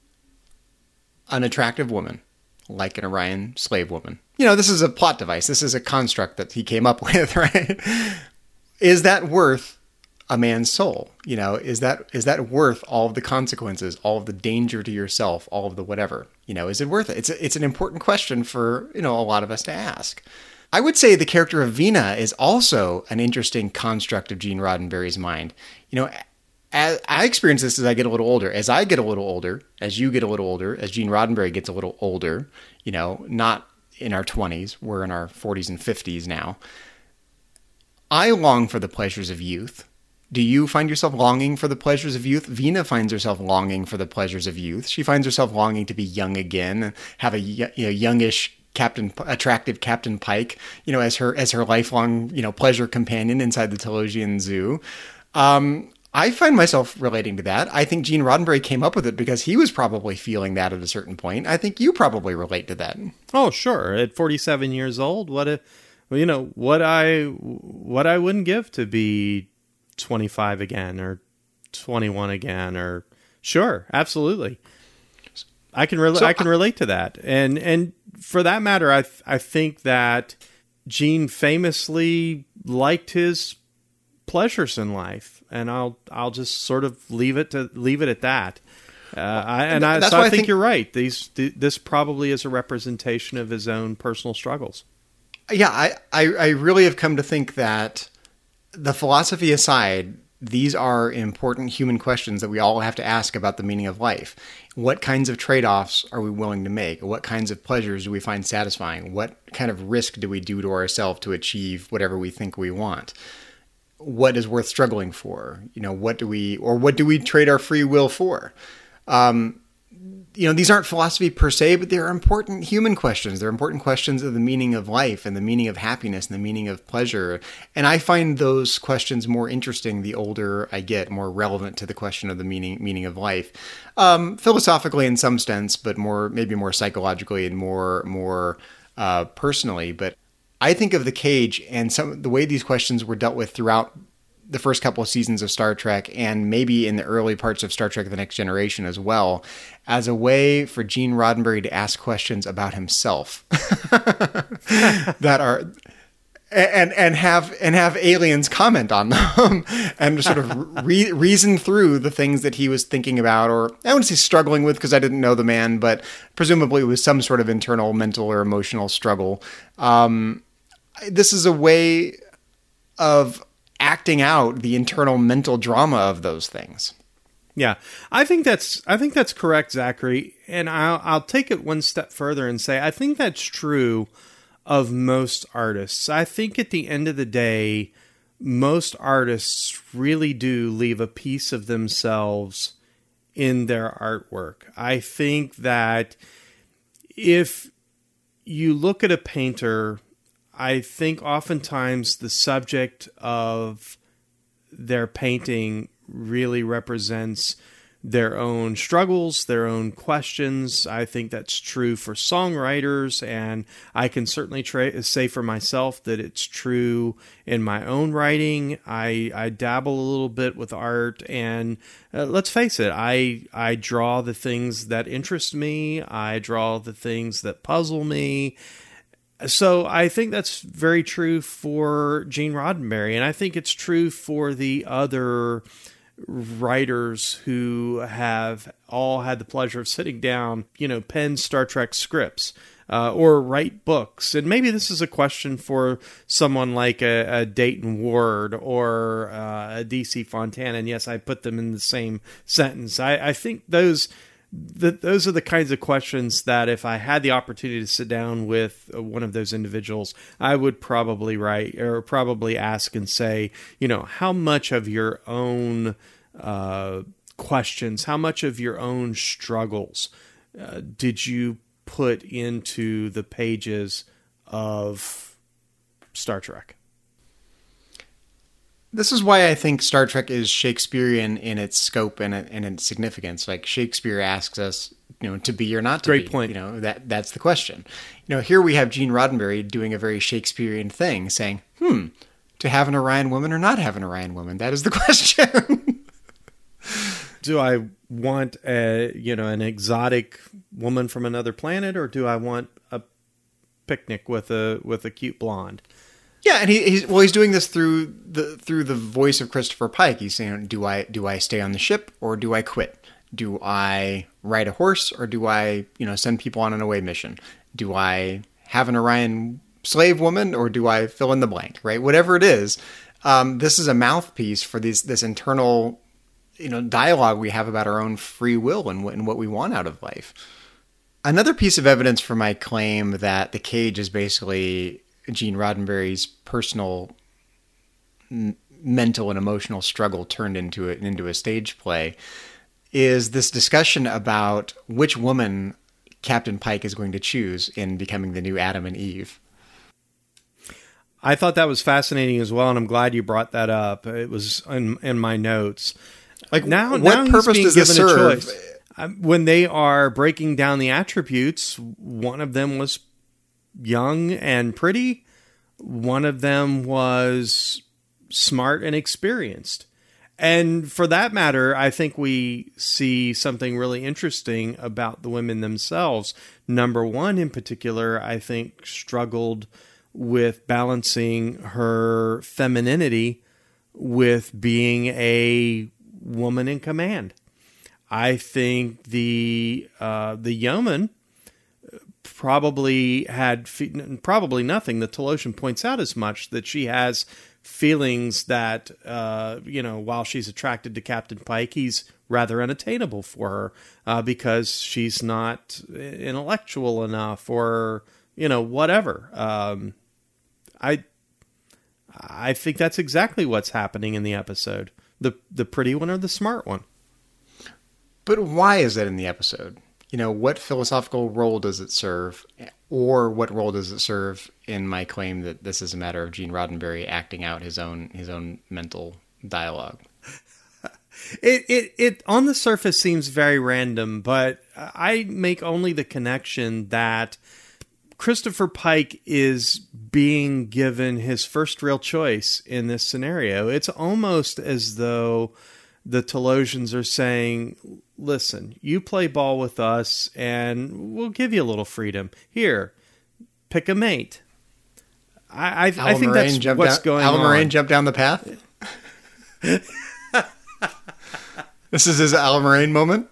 an attractive woman, like an Orion slave woman, you know, this is a plot device. This is a construct that he came up with, right? Is that worth a man's soul? You know, is that is that worth all of the consequences, all of the danger to yourself, all of the whatever? You know, is it worth it? It's a, it's an important question for, you know, a lot of us to ask. I would say the character of Vina is also an interesting construct of Gene Roddenberry's mind. You know, as I experience this as I get a little older. As I get a little older, as you get a little older, as Gene Roddenberry gets a little older, you know, not in our twenties, we're in our forties and fifties now. I long for the pleasures of youth. Do you find yourself longing for the pleasures of youth? Vina finds herself longing for the pleasures of youth. She finds herself longing to be young again and have a you know, youngish Captain, attractive Captain Pike, you know, as her as her lifelong, you know, pleasure companion inside the Telosian Zoo. Um, I find myself relating to that. I think Gene Roddenberry came up with it because he was probably feeling that at a certain point. I think you probably relate to that. Oh, sure. At forty-seven years old, what a, well, you know, what I what I wouldn't give to be twenty-five again or twenty-one again, or sure, absolutely. I can re- so I can relate to that, and and for that matter, I th- I think that Gene famously liked his pleasures in life, and I'll I'll just sort of leave it to leave it at that. Uh, I, and I, so I, I think, think you're right. These th- this probably is a representation of his own personal struggles. Yeah, I, I I really have come to think that, the philosophy aside, these are important human questions that we all have to ask about the meaning of life. What kinds of trade-offs are we willing to make? What kinds of pleasures do we find satisfying? What kind of risk do we do to ourselves to achieve whatever we think we want? What is worth struggling for? You know, what do we, or what do we trade our free will for? Um, you know, these aren't philosophy per se, but they're important human questions. They're important questions of the meaning of life and the meaning of happiness and the meaning of pleasure. And I find those questions more interesting the older I get, more relevant to the question of the meaning meaning of life. Um, philosophically in some sense, but more maybe more psychologically and more more uh, personally. But I think of The Cage and some the way these questions were dealt with throughout the first couple of seasons of Star Trek, and maybe in the early parts of Star Trek The Next Generation as well, as a way for Gene Roddenberry to ask questions about himself that are and and have and have aliens comment on them and sort of re- reason through the things that he was thinking about, or I wouldn't say struggling with because I didn't know the man, but presumably it was some sort of internal mental or emotional struggle. Um, this is a way of acting out the internal mental drama of those things. Yeah, I think that's I think that's correct, Zachary. And I'll I'll take it one step further and say I think that's true of most artists. I think at the end of the day, most artists really do leave a piece of themselves in their artwork. I think that if you look at a painter, I think oftentimes the subject of their painting really represents their own struggles, their own questions. I think that's true for songwriters, and I can certainly tra- say for myself that it's true in my own writing. I, I dabble a little bit with art, and uh, let's face it, I, I draw the things that interest me. I draw the things that puzzle me. So I think that's very true for Gene Roddenberry, and I think it's true for the other writers who have all had the pleasure of sitting down, you know, pen Star Trek scripts uh, or write books. And maybe this is a question for someone like a, a Dayton Ward or uh, a D C Fontana. And yes, I put them in the same sentence. I, I think those... That those are the kinds of questions that if I had the opportunity to sit down with one of those individuals, I would probably write or probably ask and say, you know, how much of your own uh, questions, how much of your own struggles uh, did you put into the pages of Star Trek? This is why I think Star Trek is Shakespearean in its scope and, and its significance. Like Shakespeare asks us, you know, to be or not to Great be. point. You know, that that's the question. You know, here we have Gene Roddenberry doing a very Shakespearean thing, saying, "Hmm, to have an Orion woman or not have an Orion woman? That is the question." Do I want a you know an exotic woman from another planet, or do I want a picnic with a with a cute blonde? Yeah, and he, he's well. He's doing this through the through the voice of Christopher Pike. He's saying, "Do I do I stay on the ship or do I quit? Do I ride a horse or do I you know send people on an away mission? Do I have an Orion slave woman or do I fill in the blank? Right, whatever it is, um, this is a mouthpiece for these this internal you know dialogue we have about our own free will and what, and what we want out of life." Another piece of evidence for my claim that the cage is basically Gene Roddenberry's personal m- mental and emotional struggle turned into a, into a stage play is this discussion about which woman Captain Pike is going to choose in becoming the new Adam and Eve. I thought that was fascinating as well, and I'm glad you brought that up. It was in, in my notes. Like now, what now purpose he's being does this given a serve? choice. When they are breaking down the attributes, one of them was young and pretty. One of them was smart and experienced. And for that matter, I think we see something really interesting about the women themselves. Number one in particular, I think, struggled with balancing her femininity with being a woman in command. I think the uh, the yeoman probably had fe- probably nothing. The Talosian points out as much, that she has feelings that uh, you know while she's attracted to Captain Pike, he's rather unattainable for her uh, because she's not intellectual enough, or you know whatever. Um, I I think that's exactly what's happening in the episode. The the pretty one or the smart one. But why is that in the episode? You know, what philosophical role does it serve? Or what role does it serve in my claim that this is a matter of Gene Roddenberry acting out his own his own mental dialogue? It, it, it on the surface seems very random, but I make only the connection that Christopher Pike is being given his first real choice in this scenario. It's almost as though the Talosians are saying, listen, you play ball with us and we'll give you a little freedom. Here, pick a mate. I, I, I think that's what's down, going Alan on. Moraine jumped down the path? This is his Alan Moraine moment?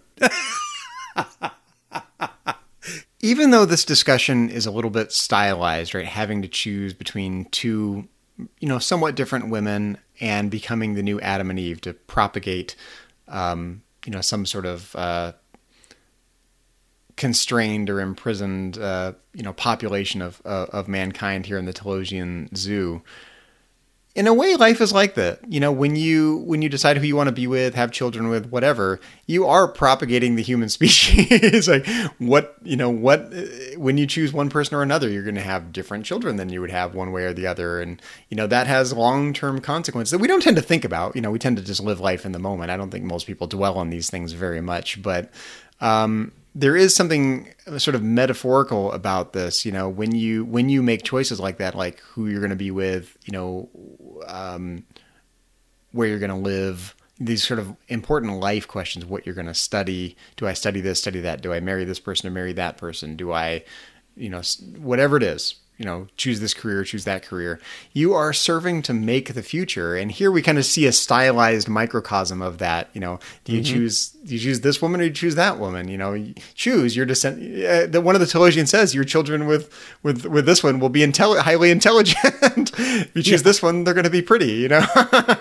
Even though this discussion is a little bit stylized, right, having to choose between two, you know, somewhat different women and becoming the new Adam and Eve to propagate, um, you know, some sort of uh, constrained or imprisoned, uh, you know, population of uh, of mankind here in the Talosian Zoo. In a way, life is like that. You know, when you when you decide who you want to be with, have children with, whatever, you are propagating the human species. Like what, you know, what, when you choose one person or another, you're going to have different children than you would have one way or the other. And, you know, that has long-term consequences that we don't tend to think about. You know, we tend to just live life in the moment. I don't think most people dwell on these things very much, but, um, there is something sort of metaphorical about this, you know, when you when you make choices like that, like who you're going to be with, you know, um, where you're going to live, these sort of important life questions, what you're going to study. Do I study this, study that? Do I marry this person or marry that person? Do I, you know, whatever it is, you know, choose this career, choose that career. You are serving to make the future. And here we kind of see a stylized microcosm of that. You know, do you mm-hmm. choose, do you choose this woman or do you choose that woman? You know, you choose your descent. Uh, the, one of the Talosians says your children with, with, with this one will be intelli- highly intelligent. If you choose yeah. this one, they're going to be pretty, you know?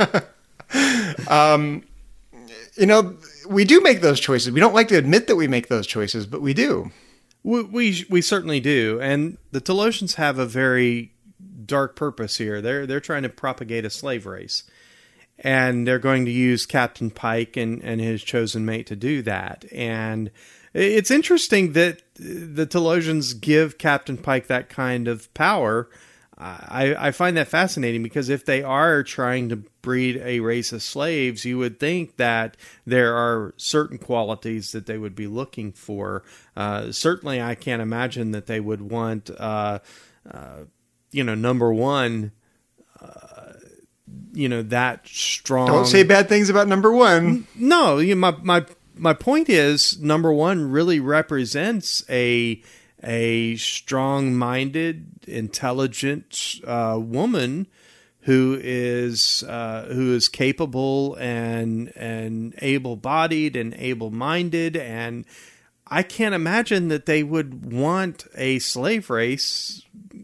um, you know, we do make those choices. We don't like to admit that we make those choices, but we do. We, we we certainly do, and the Talosians have a very dark purpose here. They're they're trying to propagate a slave race, and they're going to use Captain Pike and, and his chosen mate to do that. And it's interesting that the Talosians give Captain Pike that kind of power. I, I find that fascinating because if they are trying to breed a race of slaves, you would think that there are certain qualities that they would be looking for. Uh, certainly, I can't imagine that they would want, uh, uh, you know, number one, uh, you know, that strong. Don't say bad things about number one. No, you know, my my my point is number one really represents a. a strong-minded, intelligent uh, woman who is uh, who is capable and and able-bodied and able-minded, and I can't imagine that they would want a slave race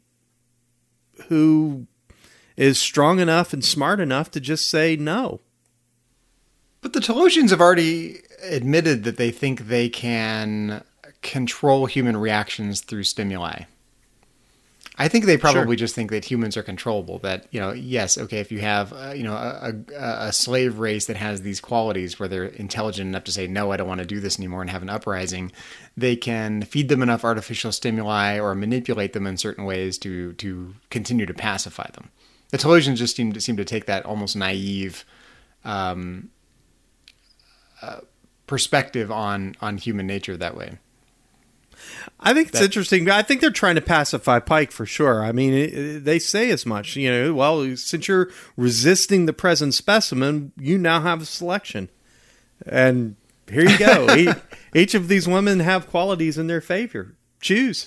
who is strong enough and smart enough to just say no. But the Talosians have already admitted that they think they can control human reactions through stimuli. I think they probably Sure. just think that humans are controllable. That, you know, yes, okay, if you have, uh, you know, a, a, a slave race that has these qualities where they're intelligent enough to say, no, I don't want to do this anymore and have an uprising, they can feed them enough artificial stimuli or manipulate them in certain ways to to continue to pacify them. The Talosians just seem to, seem to take that almost naive um, uh, perspective on, on human nature that way. I think it's That- interesting. I think they're trying to pacify Pike for sure. I mean, it, it- they say as much. You know, well, since you're resisting the present specimen, you now have a selection, and here you go. each, each of these women have qualities in their favor. Choose.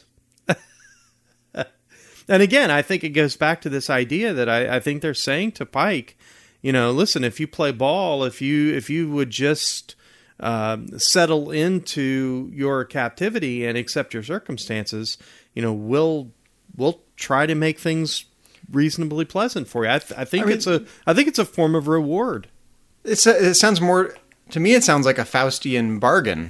And again, I think it goes back to this idea that I, I think they're saying to Pike, you know, listen, if you play ball, if you if you would just Um, settle into your captivity and accept your circumstances, you know, we'll we'll try to make things reasonably pleasant for you. I, th- I think I mean- it's a I think it's a form of reward. It's a, it sounds more to me. It sounds like a Faustian bargain,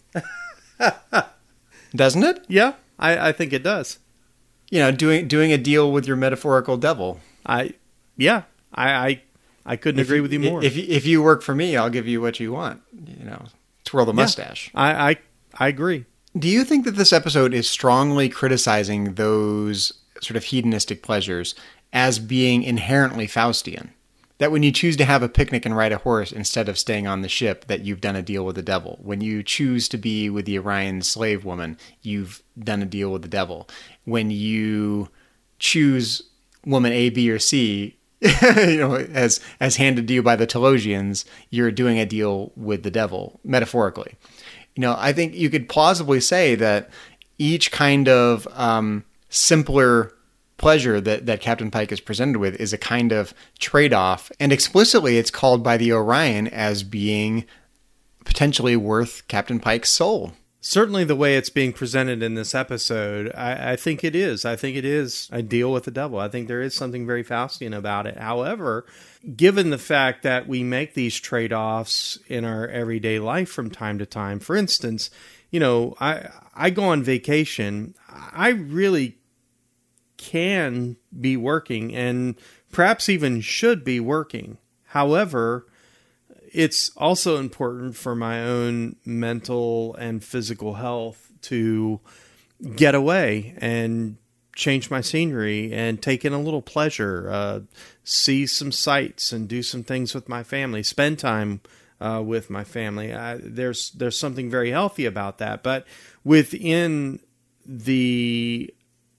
doesn't it? Yeah, I, I think it does. You know, doing doing a deal with your metaphorical devil. I yeah, I I, I couldn't agree with you more. If you, if you work for me, I'll give you what you want. You know, twirl the Yeah, mustache. I, I I agree. Do you think that this episode is strongly criticizing those sort of hedonistic pleasures as being inherently Faustian? That when you choose to have a picnic and ride a horse instead of staying on the ship, that you've done a deal with the devil. When you choose to be with the Orion slave woman, you've done a deal with the devil. When you choose woman A, B, or C, you know, as as handed to you by the Talosians, you're doing a deal with the devil, metaphorically. You know, I think you could plausibly say that each kind of um, simpler pleasure that, that Captain Pike is presented with is a kind of trade-off, and explicitly it's called by the Orion as being potentially worth Captain Pike's soul. Certainly the way it's being presented in this episode, I, I think it is. I think it is a deal with the devil. I think there is something very Faustian about it. However, given the fact that we make these trade-offs in our everyday life from time to time, for instance, you know, I I go on vacation, I really can be working and perhaps even should be working. However, it's also important for my own mental and physical health to get away and change my scenery and take in a little pleasure, uh, see some sights and do some things with my family, spend time uh, with my family. I, there's there's something very healthy about that. But within the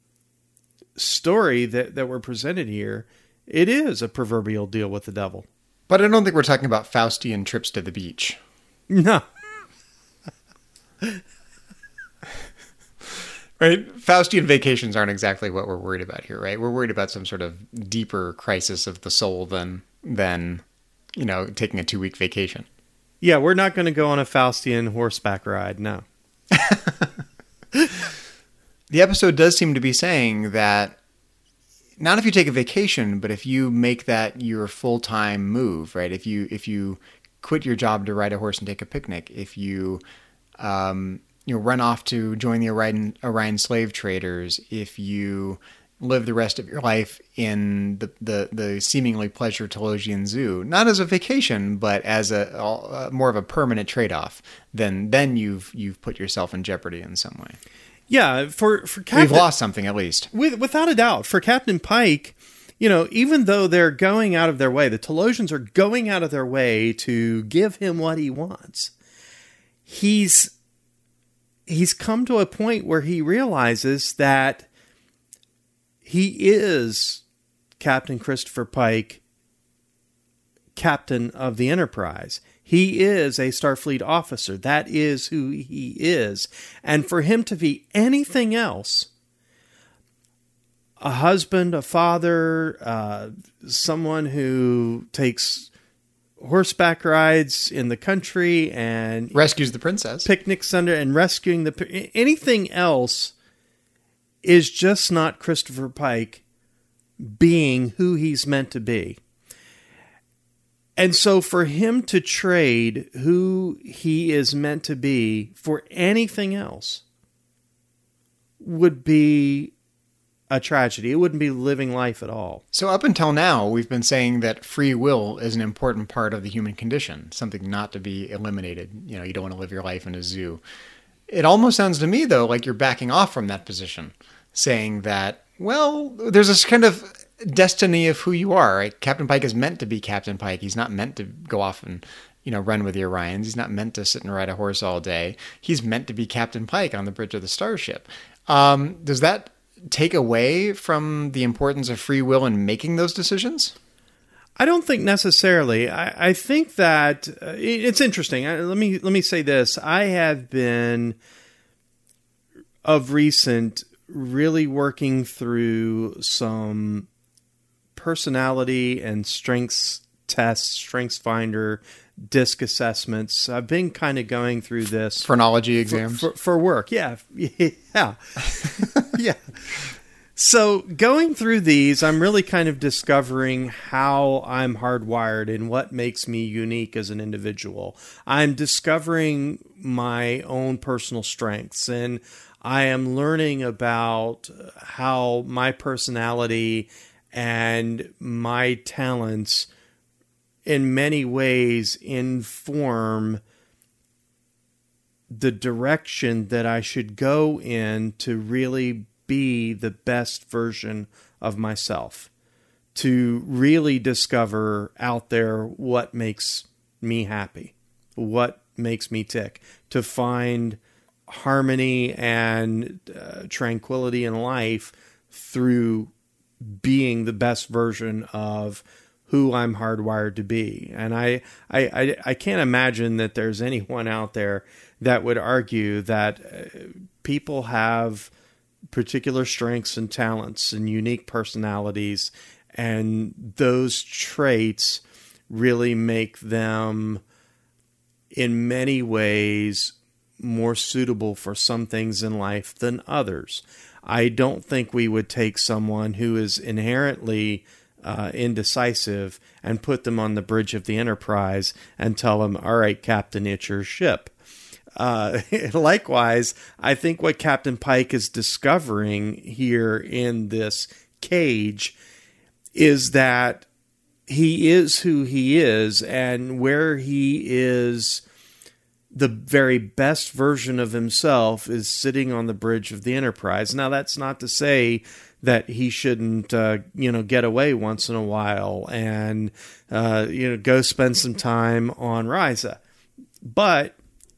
story that, that we're presented here, it is a proverbial deal with the devil. But I don't think we're talking about Faustian trips to the beach. No. Right? Faustian vacations aren't exactly what we're worried about here, right? We're worried about some sort of deeper crisis of the soul than, than you know, taking a two-week vacation. Yeah, we're not going to go on a Faustian horseback ride, no. The episode does seem to be saying that not if you take a vacation, but if you make that your full-time move, right? If you if you quit your job to ride a horse and take a picnic, if you um, you know run off to join the Orion, Orion slave traders, if you live the rest of your life in the the, the seemingly pleasure Talosian zoo, not as a vacation, but as a, a more of a permanent trade-off, then then you've you've put yourself in jeopardy in some way. Yeah, for, for Captain... We've lost something, at least. With, without a doubt. For Captain Pike, you know, even though they're going out of their way, the Talosians are going out of their way to give him what he wants, he's he's come to a point where he realizes that he is Captain Christopher Pike, captain of the Enterprise. He is a Starfleet officer. That is who he is. And for him to be anything else, a husband, a father, uh, someone who takes horseback rides in the country and rescues the princess, picnics under and rescuing the anything else is just not Christopher Pike being who he's meant to be. And so for him to trade who he is meant to be for anything else would be a tragedy. It wouldn't be living life at all. So up until now, we've been saying that free will is an important part of the human condition, something not to be eliminated. You know, you don't want to live your life in a zoo. It almost sounds to me, though, like you're backing off from that position, saying that, well, there's this kind of destiny of who you are, right? Captain Pike is meant to be Captain Pike. He's not meant to go off and, you know, run with the Orions. He's not meant to sit and ride a horse all day. He's meant to be Captain Pike on the bridge of the starship. Um, does that take away from the importance of free will in making those decisions? I don't think necessarily. I, I think that uh, it's interesting. I, let me let me say this. I have been, of recent, really working through some personality and strengths tests, Strengths Finder, DISC assessments. I've been kind of going through this. Phrenology exams. For, for, for work, yeah. Yeah. Yeah. So going through these, I'm really kind of discovering how I'm hardwired and what makes me unique as an individual. I'm discovering my own personal strengths, and I am learning about how my personality and my talents in many ways inform the direction that I should go in to really be the best version of myself, to really discover out there what makes me happy, what makes me tick, to find harmony and uh, tranquility in life through being the best version of who I'm hardwired to be. And I, I, I, I can't imagine that there's anyone out there that would argue that uh, people have particular strengths and talents and unique personalities, and those traits really make them in many ways more suitable for some things in life than others. I don't think we would take someone who is inherently uh, indecisive and put them on the bridge of the Enterprise and tell them, all right, Captain, it's your ship. Uh, likewise, I think what Captain Pike is discovering here in this cage is that he is who he is, and where he is the very best version of himself is sitting on the bridge of the Enterprise. Now, that's not to say that he shouldn't, uh, you know, get away once in a while and, uh, you know, go spend some time on Risa. But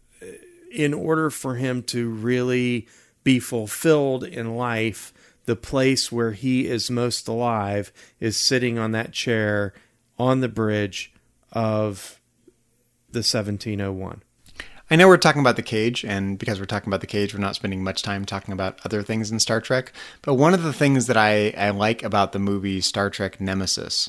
in order for him to really be fulfilled in life, the place where he is most alive is sitting on that chair on the bridge of the seventeen oh one. I know we're talking about the cage, and because we're talking about the cage, we're not spending much time talking about other things in Star Trek. But one of the things that I, I like about the movie Star Trek Nemesis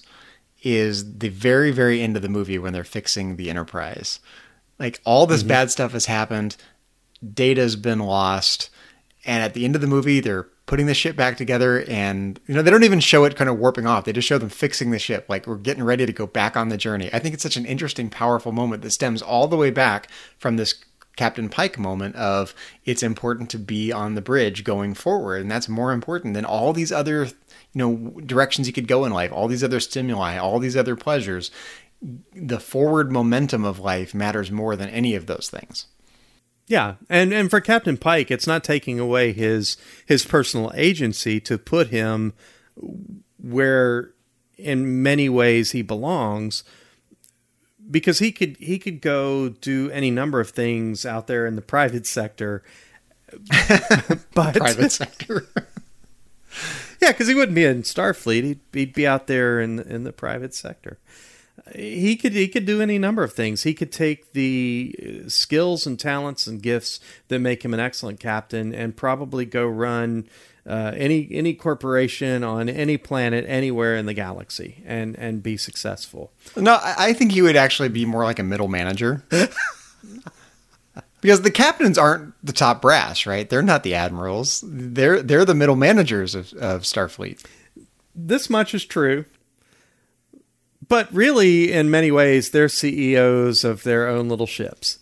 is the very, very end of the movie when they're fixing the Enterprise. Like, all this mm-hmm. bad stuff has happened, Data's been lost, and at the end of the movie, they're putting the ship back together, and, you know, they don't even show it kind of warping off. They just show them fixing the ship, like we're getting ready to go back on the journey. I think it's such an interesting, powerful moment that stems all the way back from this Captain Pike moment of it's important to be on the bridge going forward, and that's more important than all these other, you know, directions you could go in life, all these other stimuli, all these other pleasures. The forward momentum of life matters more than any of those things. Yeah, and and for Captain Pike, it's not taking away his his personal agency to put him where, in many ways, he belongs, because he could he could go do any number of things out there in the private sector. But private sector. Yeah, because he wouldn't be in Starfleet; he'd, he'd be out there in in the private sector. He could he could do any number of things. He could take the skills and talents and gifts that make him an excellent captain and probably go run uh, any any corporation on any planet anywhere in the galaxy and, and be successful. No, I I think he would actually be more like a middle manager. Because the captains aren't the top brass, right? They're not the admirals. They're they're the middle managers of, of Starfleet. This much is true. But really, in many ways, they're C E Os of their own little ships.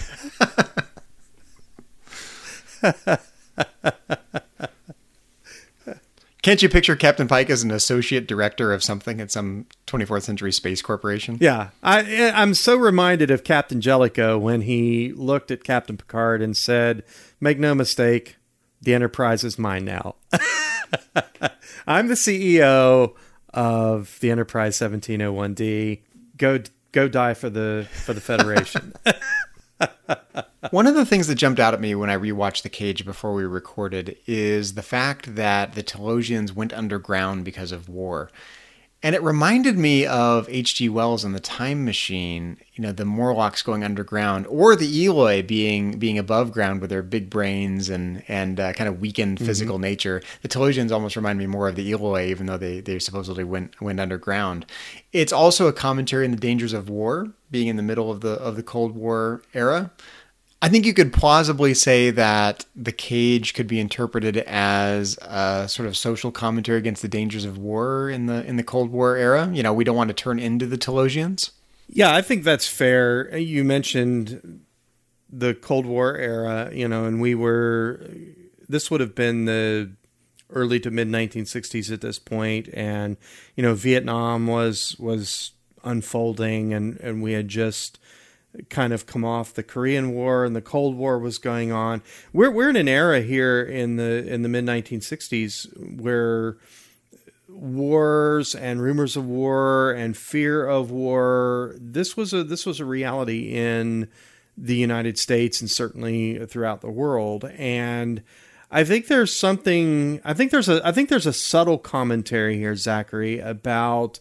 Can't you picture Captain Pike as an associate director of something at some twenty-fourth century space corporation? Yeah. I, I'm so reminded of Captain Jellicoe when he looked at Captain Picard and said, "Make no mistake, the Enterprise is mine now. I'm the C E O of the Enterprise seventeen oh one D. Go go die for the for the Federation." One of the things that jumped out at me when I rewatched The Cage before we recorded is the fact that the Telosians went underground because of war. And it reminded me of H G Wells and the Time Machine, you know, the Morlocks going underground, or the Eloi being being above ground with their big brains and and uh, kind of weakened physical mm-hmm. nature. The Telosians almost remind me more of the Eloi, even though they, they supposedly went went underground. It's also a commentary on the dangers of war, being in the middle of the of the Cold War era. I think you could plausibly say that The Cage could be interpreted as a sort of social commentary against the dangers of war in the in the Cold War era. You know, we don't want to turn into the Telosians. Yeah, I think that's fair. You mentioned the Cold War era, you know, and we were, this would have been the early to mid nineteen sixties at this point, and, you know, Vietnam was was unfolding, and, and we had just kind of come off the Korean War, and the Cold War was going on. We're we're in an era here in the in the mid nineteen sixties where wars and rumors of war and fear of war, this was a this was a reality in the United States and certainly throughout the world. And I think there's something I think there's a I think there's a subtle commentary here, Zachary, about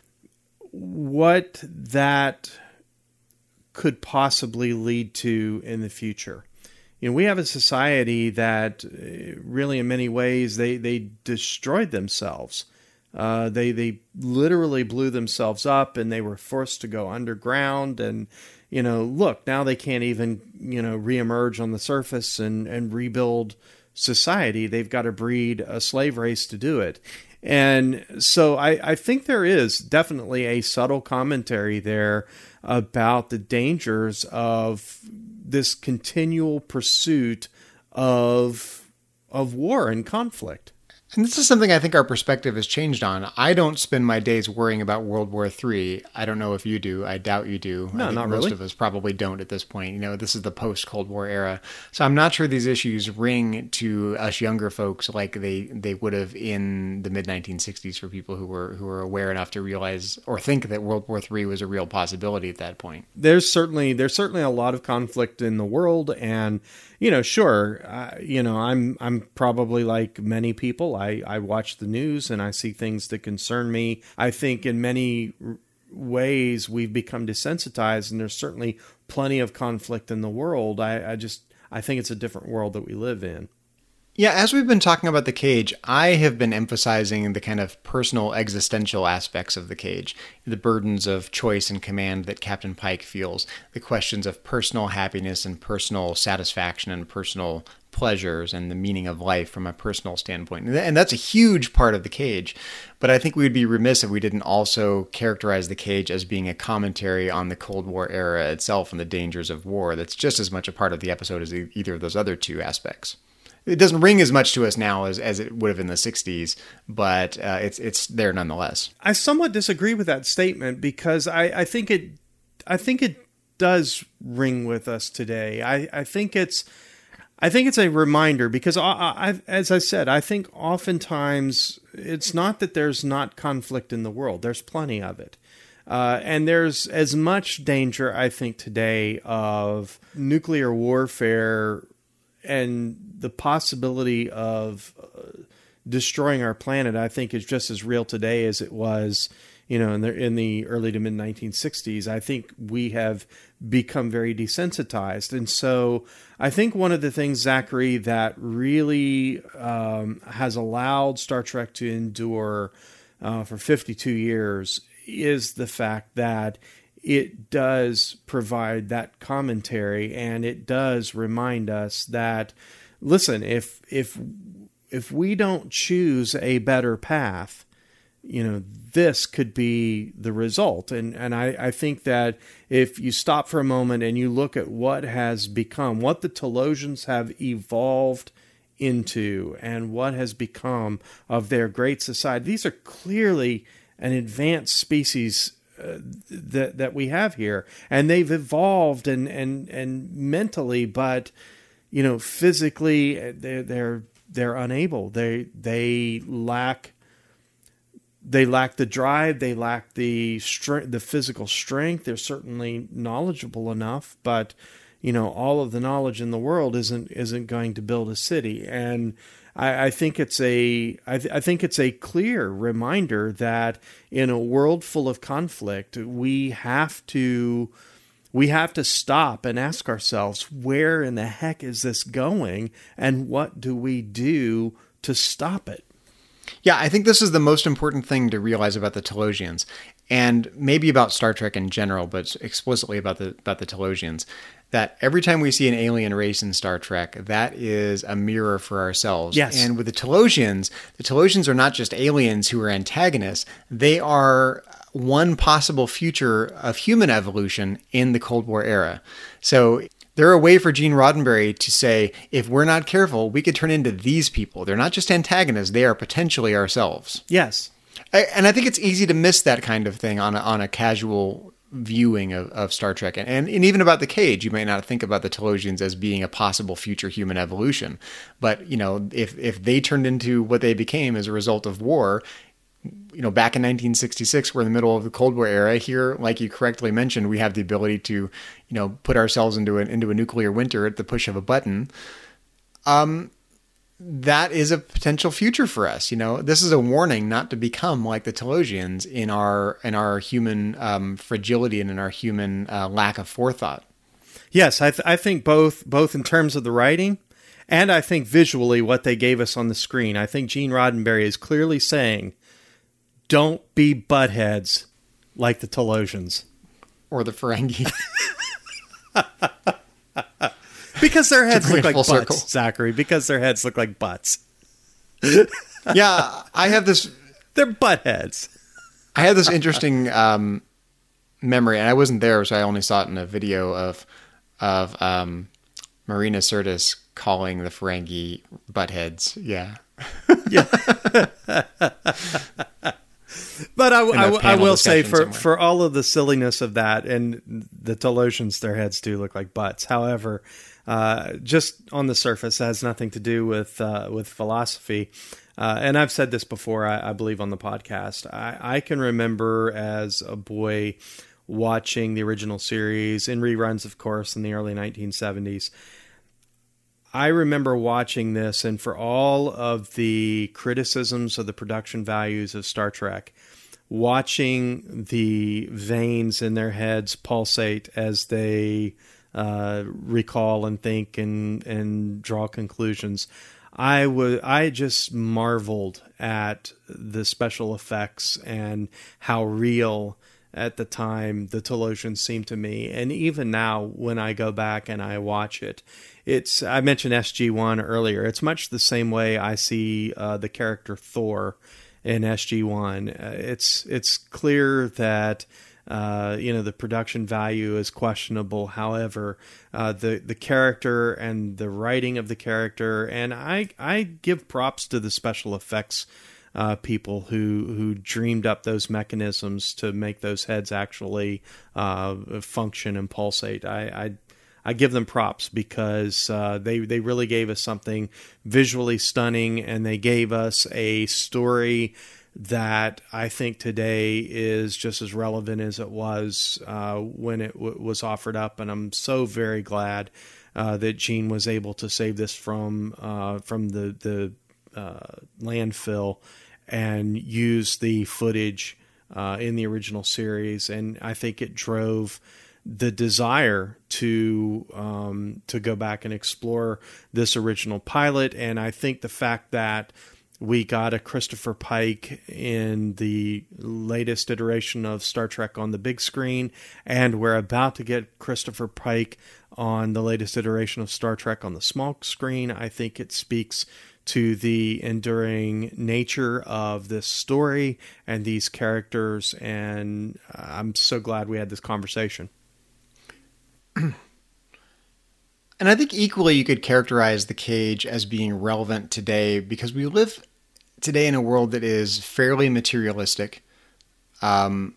what that could possibly lead to in the future. You know, we have a society that really, in many ways, they they destroyed themselves. Uh, they they literally blew themselves up, and they were forced to go underground. And you know, look, now they can't even you know reemerge on the surface and and rebuild society. They've got to breed a slave race to do it. And so I, I think there is definitely a subtle commentary there about the dangers of this continual pursuit of of war and conflict. And this is something I think our perspective has changed on. I don't spend my days worrying about World War Three. I don't know if you do. I doubt you do. No, I think not most really. of us probably don't at this point. You know, this is the post-Cold War era. So I'm not sure these issues ring to us younger folks like they, they would have in the mid nineteen sixties for people who were who were aware enough to realize or think that World War Three was a real possibility at that point. There's certainly there's certainly a lot of conflict in the world, and you know, sure, uh, you know, I'm I'm probably like many people. I, I watch the news and I see things that concern me. I think in many r- ways we've become desensitized, and there's certainly plenty of conflict in the world. I, I just I think it's a different world that we live in. Yeah, as we've been talking about The Cage, I have been emphasizing the kind of personal existential aspects of The Cage, the burdens of choice and command that Captain Pike feels, the questions of personal happiness and personal satisfaction and personal pleasures and the meaning of life from a personal standpoint. And that's a huge part of The Cage. But I think we would be remiss if we didn't also characterize The Cage as being a commentary on the Cold War era itself and the dangers of war. That's just as much a part of the episode as either of those other two aspects. It doesn't ring as much to us now as, as it would have in the sixties, but uh, it's it's there nonetheless. I somewhat disagree with that statement because I, I think it I think it does ring with us today. I, I think it's I think it's a reminder because, I, I, as I said, I think oftentimes it's not that there's not conflict in the world. There's plenty of it. Uh, and there's as much danger, I think, today of nuclear warfare and the possibility of uh, destroying our planet, I think, is just as real today as it was, you know, in the in the early to mid nineteen sixties. I think we have become very desensitized. And so I think one of the things, Zachary, that really um, has allowed Star Trek to endure uh, for fifty-two years is the fact that it does provide that commentary, and it does remind us that, listen, if if if we don't choose a better path, you know, this could be the result. And and I, I think that if you stop for a moment and you look at what has become, what the Talosians have evolved into, and what has become of their great society, these are clearly an advanced species uh, that that we have here, and they've evolved and and and mentally, but you know, physically they're they're they're unable. They they lack they lack the drive. They lack the strength, the physical strength. They're certainly knowledgeable enough, but you know, all of the knowledge in the world isn't isn't going to build a city. And I, I think it's a I, th- I think it's a clear reminder that in a world full of conflict, we have to we have to stop and ask ourselves, where in the heck is this going, and what do we do to stop it? Yeah, I think this is the most important thing to realize about the Talosians, and maybe about Star Trek in general, but explicitly about the about the Talosians, that every time we see an alien race in Star Trek, that is a mirror for ourselves. Yes. And with the Talosians, the Talosians are not just aliens who are antagonists. They are one possible future of human evolution in the Cold War era. So they're a way for Gene Roddenberry to say, if we're not careful, we could turn into these people. They're not just antagonists. They are potentially ourselves. Yes. I, and I think it's easy to miss that kind of thing on a, on a casual viewing of, of Star Trek. And, and, and even about the Cage, you may not think about the Talosians as being a possible future human evolution. But, you know, if, if they turned into what they became as a result of war, you know, back in nineteen sixty-six, we're in the middle of the Cold War era. Here, like you correctly mentioned, we have the ability to, you know, put ourselves into an into a nuclear winter at the push of a button. Um, that is a potential future for us. You know, this is a warning not to become like the Talosians in our in our human um, fragility and in our human uh, lack of forethought. Yes, I, th- I think both both in terms of the writing, and I think visually what they gave us on the screen. I think Gene Roddenberry is clearly saying, don't be buttheads like the Talosians. Or the Ferengi. Because their heads look like butts, circle. Zachary. Because their heads look like butts. Yeah, I have this... They're buttheads. I had this interesting um, memory, and I wasn't there, so I only saw it in a video of of um, Marina Sirtis calling the Ferengi buttheads. Yeah. Yeah. But I, I, I will say, for, somewhere. for all of the silliness of that, and the Talosians, their heads do look like butts. However, uh, just on the surface, it has nothing to do with uh, with philosophy. Uh, and I've said this before, I, I believe, on the podcast. I, I can remember as a boy watching the original series, in reruns, of course, in the early nineteen seventies. I remember watching this, and for all of the criticisms of the production values of Star Trek, watching the veins in their heads pulsate as they uh, recall and think and and draw conclusions, I was I just marveled at the special effects and how real at the time the Talosians seemed to me. And even now, when I go back and I watch it, it's, I mentioned S G one earlier. It's much the same way I see uh, the character Thor in S G one. Uh, it's it's clear that uh, you know the production value is questionable. However, uh, the the character and the writing of the character, and I I give props to the special effects uh, people who who dreamed up those mechanisms to make those heads actually uh, function and pulsate. I, I I give them props because uh, they they really gave us something visually stunning, and they gave us a story that I think today is just as relevant as it was uh, when it w- was offered up. And I'm so very glad uh, that Gene was able to save this from uh, from the the uh, landfill and use the footage uh, in the original series. And I think it drove the desire to um, to go back and explore this original pilot. And I think the fact that we got a Christopher Pike in the latest iteration of Star Trek on the big screen, and we're about to get Christopher Pike on the latest iteration of Star Trek on the small screen, I think it speaks to the enduring nature of this story and these characters, and I'm so glad we had this conversation. And I think equally you could characterize The Cage as being relevant today because we live today in a world that is fairly materialistic. Um,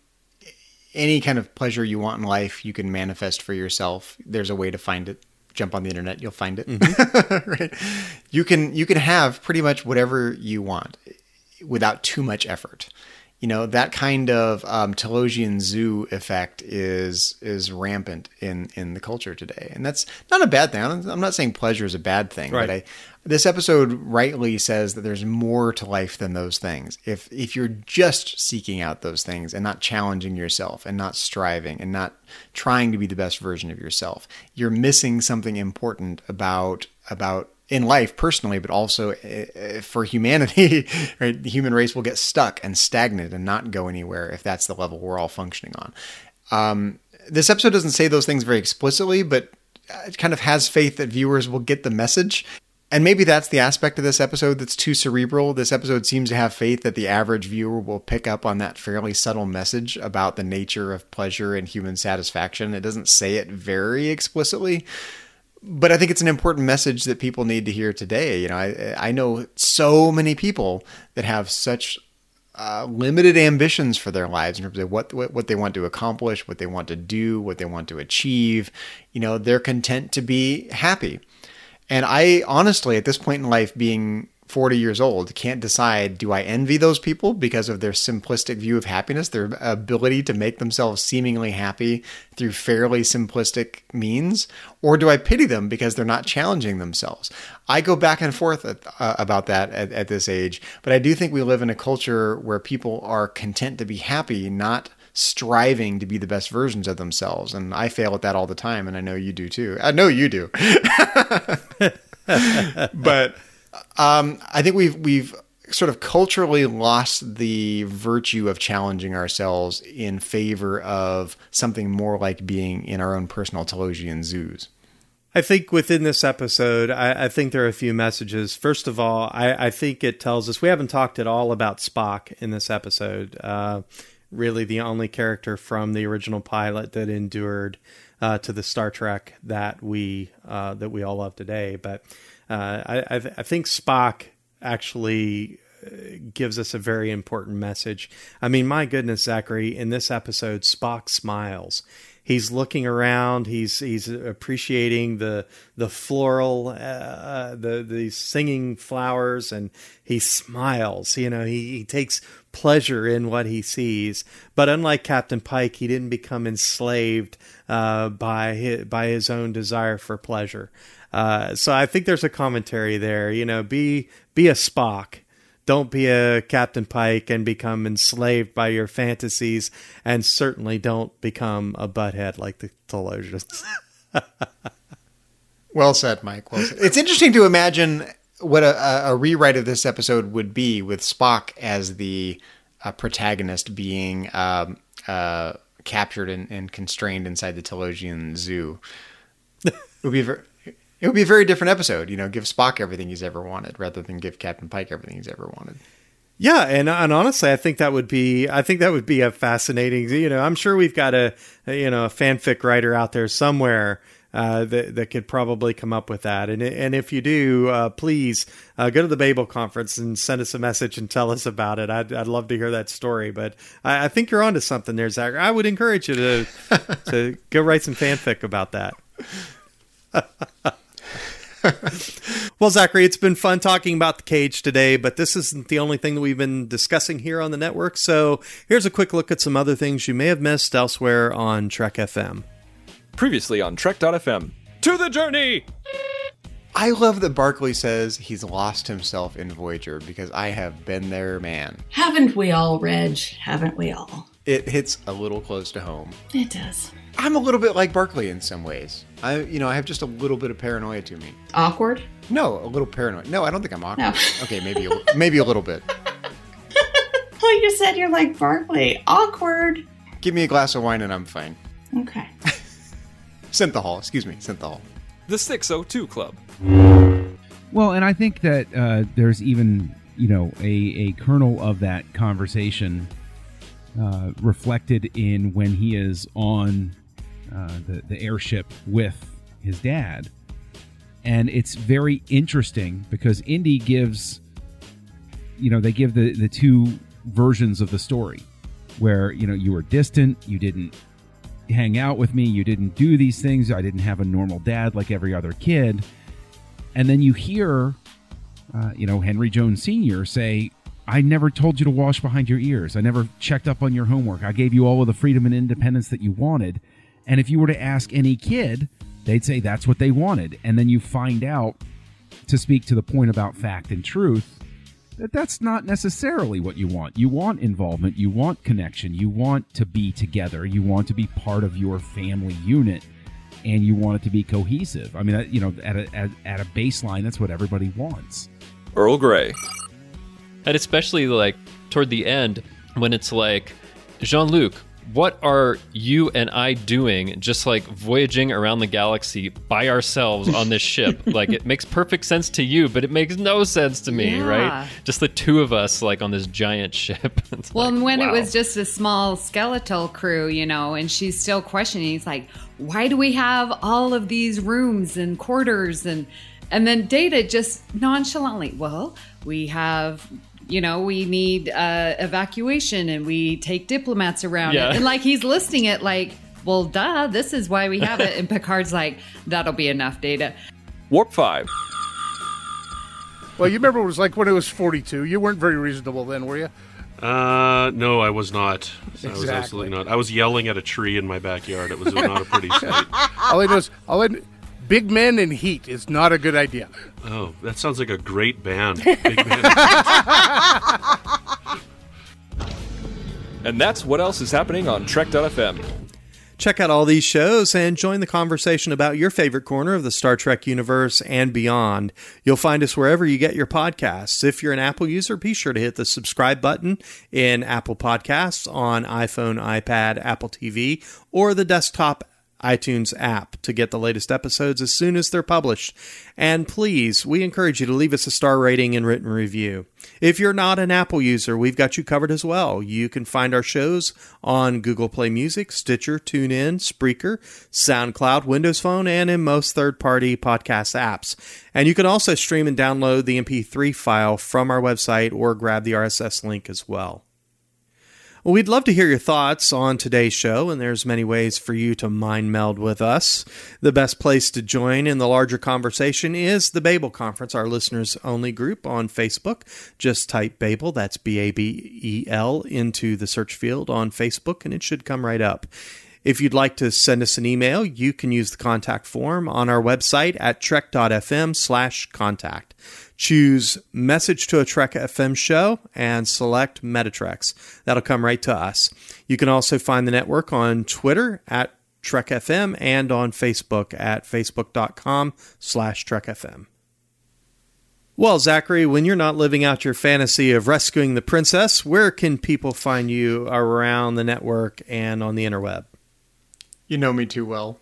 any kind of pleasure you want in life, you can manifest for yourself. There's a way to find it. Jump on the internet, you'll find it. Mm-hmm. Right? You can you can have pretty much whatever you want without too much effort. You know, that kind of um, Telosian zoo effect is is rampant in, in the culture today. And that's not a bad thing. I'm not saying pleasure is a bad thing. Right. But I, this episode rightly says that there's more to life than those things. If if you're just seeking out those things and not challenging yourself and not striving and not trying to be the best version of yourself, you're missing something important about about in life personally, but also for humanity. Right? The human race will get stuck and stagnant and not go anywhere if that's the level we're all functioning on. Um, this episode doesn't say those things very explicitly, but it kind of has faith that viewers will get the message. And maybe that's the aspect of this episode that's too cerebral. This episode seems to have faith that the average viewer will pick up on that fairly subtle message about the nature of pleasure and human satisfaction. It doesn't say it very explicitly, but I think it's an important message that people need to hear today. You know, I, I know so many people that have such uh, limited ambitions for their lives in terms of what, what what they want to accomplish, what they want to do, what they want to achieve. You know, they're content to be happy. And I honestly, at this point in life, being forty years old, can't decide, do I envy those people because of their simplistic view of happiness, their ability to make themselves seemingly happy through fairly simplistic means, or do I pity them because they're not challenging themselves? I go back and forth at, uh, about that at, at this age, but I do think we live in a culture where people are content to be happy, not striving to be the best versions of themselves. And I fail at that all the time, and I know you do too. I know you do. But Um, I think we've we've sort of culturally lost the virtue of challenging ourselves in favor of something more like being in our own personal Telosian zoos. I think within this episode, I, I think there are a few messages. First of all, I, I think it tells us, we haven't talked at all about Spock in this episode. Uh, really the only character from the original pilot that endured uh, to the Star Trek that we uh, that we all love today. But Uh, I, I, I think Spock actually gives us a very important message. I mean, my goodness, Zachary, in this episode, Spock smiles. He's looking around. He's he's appreciating the the floral, uh, the the singing flowers, and he smiles. You know, he, he takes pleasure in what he sees. But unlike Captain Pike, he didn't become enslaved uh, by his, by his own desire for pleasure. Uh, so I think there's a commentary there. You know, be be a Spock. Don't be a Captain Pike and become enslaved by your fantasies, and certainly don't become a butthead like the Telosians. Well said, Mike. Well said. It's interesting to imagine what a, a rewrite of this episode would be with Spock as the uh, protagonist being um, uh, captured and, and constrained inside the Telosian zoo. It would be very... It would be a very different episode, you know, give Spock everything he's ever wanted rather than give Captain Pike everything he's ever wanted. Yeah. And, and honestly, I think that would be, I think that would be a fascinating, you know, I'm sure we've got a, a you know, a fanfic writer out there somewhere uh, that, that could probably come up with that. And and if you do, uh, please uh, go to the Babel conference and send us a message and tell us about it. I'd, I'd love to hear that story. But I, I think you're onto something there, Zach. I would encourage you to to go write some fanfic about that. Well, Zachary, it's been fun talking about The Cage today, but this isn't the only thing that we've been discussing here on the network. So here's a quick look at some other things you may have missed elsewhere on Trek F M. Previously on Trek dot F M. To the journey! I love that Barclay says he's lost himself in Voyager, because I have been there, man. Haven't we all, Reg? Haven't we all? It hits a little close to home. It does. I'm a little bit like Barclay in some ways. I, you know, I have just a little bit of paranoia to me. Awkward? No, a little paranoid. No, I don't think I'm awkward. No. Okay, maybe a, maybe a little bit. Well, you said you're like Barclay. Awkward. Give me a glass of wine and I'm fine. Okay. Synthahol, excuse me, Synthahol. The six oh two Club. Well, and I think that uh, there's even, you know, a, a kernel of that conversation uh, reflected in when he is on uh, the, the airship with his dad. And it's very interesting because Indy gives, you know, they give the, the two versions of the story where, you know, you were distant, you didn't hang out with me, you didn't do these things, I didn't have a normal dad like every other kid. And then you hear, uh, you know, Henry Jones Senior say, I never told you to wash behind your ears. I never checked up on your homework. I gave you all of the freedom and independence that you wanted. And if you were to ask any kid, they'd say that's what they wanted. And then you find out, to speak to the point about fact and truth, that that's not necessarily what you want. You want involvement. You want connection. You want to be together. You want to be part of your family unit. And you want it to be cohesive. I mean, you know, at a, at, at a baseline, that's what everybody wants. Earl Grey. And especially, like, toward the end, when it's like, Jean-Luc, what are you and I doing just, like, voyaging around the galaxy by ourselves on this ship? Like, it makes perfect sense to you, but it makes no sense to me, Yeah. right? Just the two of us, like, on this giant ship. It's Well, like, and when wow. it was just a small skeletal crew, you know, and she's still questioning, it's like, why do we have all of these rooms and quarters? And and then Data just nonchalantly, well, we have, you know, we need uh, evacuation and we take diplomats around Yeah. it. And like he's listing it like, well, duh, this is why we have it. And Picard's like, that'll be enough, Data. Warp five. Well, you remember it was like when it was forty-two. You weren't very reasonable then, were you? Uh, no, I was not. I was Exactly. absolutely not. I was yelling at a tree in my backyard. It was not a pretty sight. All I know is, all I kn- big men in heat is not a good idea. Oh, that sounds like a great band. Big Man. And that's what else is happening on Trek dot F M. Check out all these shows and join the conversation about your favorite corner of the Star Trek universe and beyond. You'll find us wherever you get your podcasts. If you're an Apple user, be sure to hit the subscribe button in Apple Podcasts on iPhone, iPad, Apple T V, or the desktop iTunes app to get the latest episodes as soon as they're published. And please, we encourage you to leave us a star rating and written review. If you're not an Apple user, we've got you covered as well. You can find our shows on Google Play Music, Stitcher, TuneIn, Spreaker, SoundCloud, Windows Phone, and in most third-party podcast apps. And you can also stream and download the M P three file from our website or grab the R S S link as well. Well, we'd love to hear your thoughts on today's show, and there's many ways for you to mind meld with us. The best place to join in the larger conversation is the Babel Conference, our listeners-only group on Facebook. Just type Babel, that's B A B E L, into the search field on Facebook, and it should come right up. If you'd like to send us an email, you can use the contact form on our website at trek dot f m slash contact. Choose Message to a Trek F M Show and select Metatrex. That'll come right to us. You can also find the network on Twitter at Trek F M and on Facebook at facebook dot com slash Trek F M. Well, Zachary, when you're not living out your fantasy of rescuing the princess, where can people find you around the network and on the interweb? You know me too well.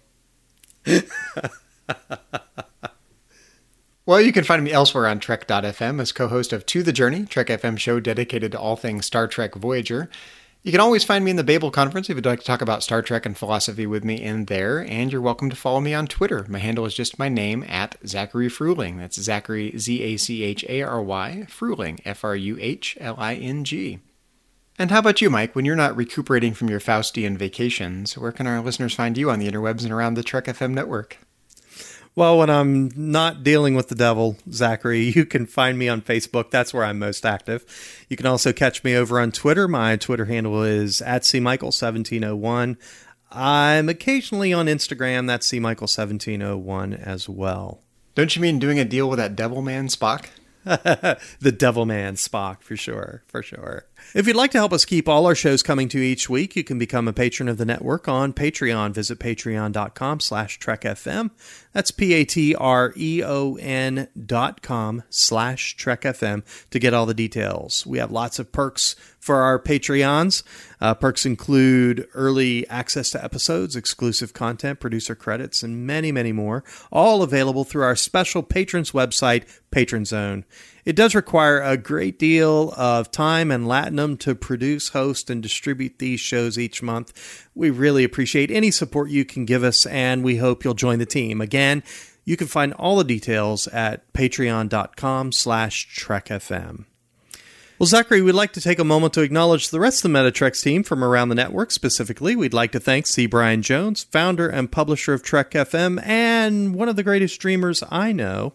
Well, you can find me elsewhere on Trek dot F M as co-host of To the Journey, Trek F M show dedicated to all things Star Trek Voyager. You can always find me in the Babel Conference if you'd like to talk about Star Trek and philosophy with me in there, and you're welcome to follow me on Twitter. My handle is just my name, at Zachary Fruhling. That's Zachary, Z A C H A R Y, Fruhling, F R U H L I N G. And how about you, Mike? When you're not recuperating from your Faustian vacations, where can our listeners find you on the interwebs and around the Trek F M network? Well, when I'm not dealing with the devil, Zachary, you can find me on Facebook. That's where I'm most active. You can also catch me over on Twitter. My Twitter handle is at C Michael one seven zero one. I'm occasionally on Instagram. That's C Michael one seven zero one as well. Don't you mean doing a deal with that devil man, Spock? The devil man, Spock, for sure, for sure. If you'd like to help us keep all our shows coming to you each week, you can become a patron of the network on Patreon. Visit patreon.com slash trekfm. That's P-A-T-R-E-O-N dot com slash trekfm to get all the details. We have lots of perks for our Patreons. Uh, perks include early access to episodes, exclusive content, producer credits, and many, many more, all available through our special patrons website, Patron Zone. It does require a great deal of time and latinum to produce, host, and distribute these shows each month. We really appreciate any support you can give us, and we hope you'll join the team. Again, you can find all the details at patreon.com slash trekfm. Well, Zachary, we'd like to take a moment to acknowledge the rest of the Metatreks team from around the network. Specifically, we'd like to thank C. Brian Jones, founder and publisher of Trek F M, and one of the greatest streamers I know.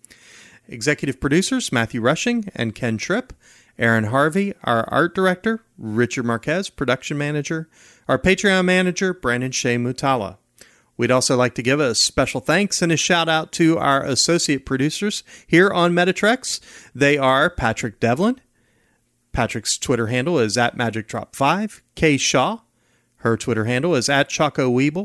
Executive producers, Matthew Rushing and Ken Tripp. Aaron Harvey, our art director. Richard Marquez, production manager. Our Patreon manager, Brandon Shea Mutala. We'd also like to give a special thanks and a shout out to our associate producers here on Metatreks. They are Patrick Devlin. Patrick's Twitter handle is at Magic Drop five. Kay Shaw. Her Twitter handle is at Choco Weeble.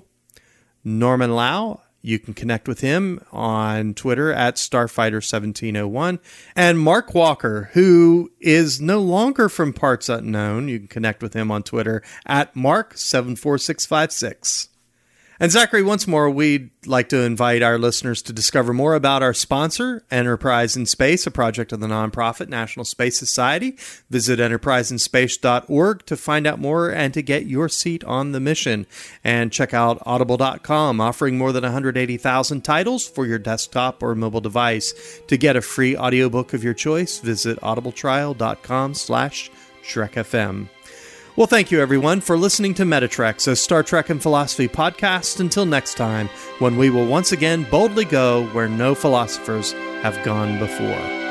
Norman Lau. You can connect with him on Twitter at Starfighter seventeen oh one. And Mark Walker, who is no longer from Parts Unknown. You can connect with him on Twitter at Mark seven four six five six. And Zachary, once more, we'd like to invite our listeners to discover more about our sponsor, Enterprise in Space, a project of the nonprofit National Space Society. Visit enterprise in space dot org to find out more and to get your seat on the mission. And check out audible dot com, offering more than one hundred eighty thousand titles for your desktop or mobile device. To get a free audiobook of your choice, visit audibletrial.com slash trekfm. Well, thank you, everyone, for listening to Metatreks, a Star Trek and Philosophy podcast. Until next time, when we will once again boldly go where no philosophers have gone before.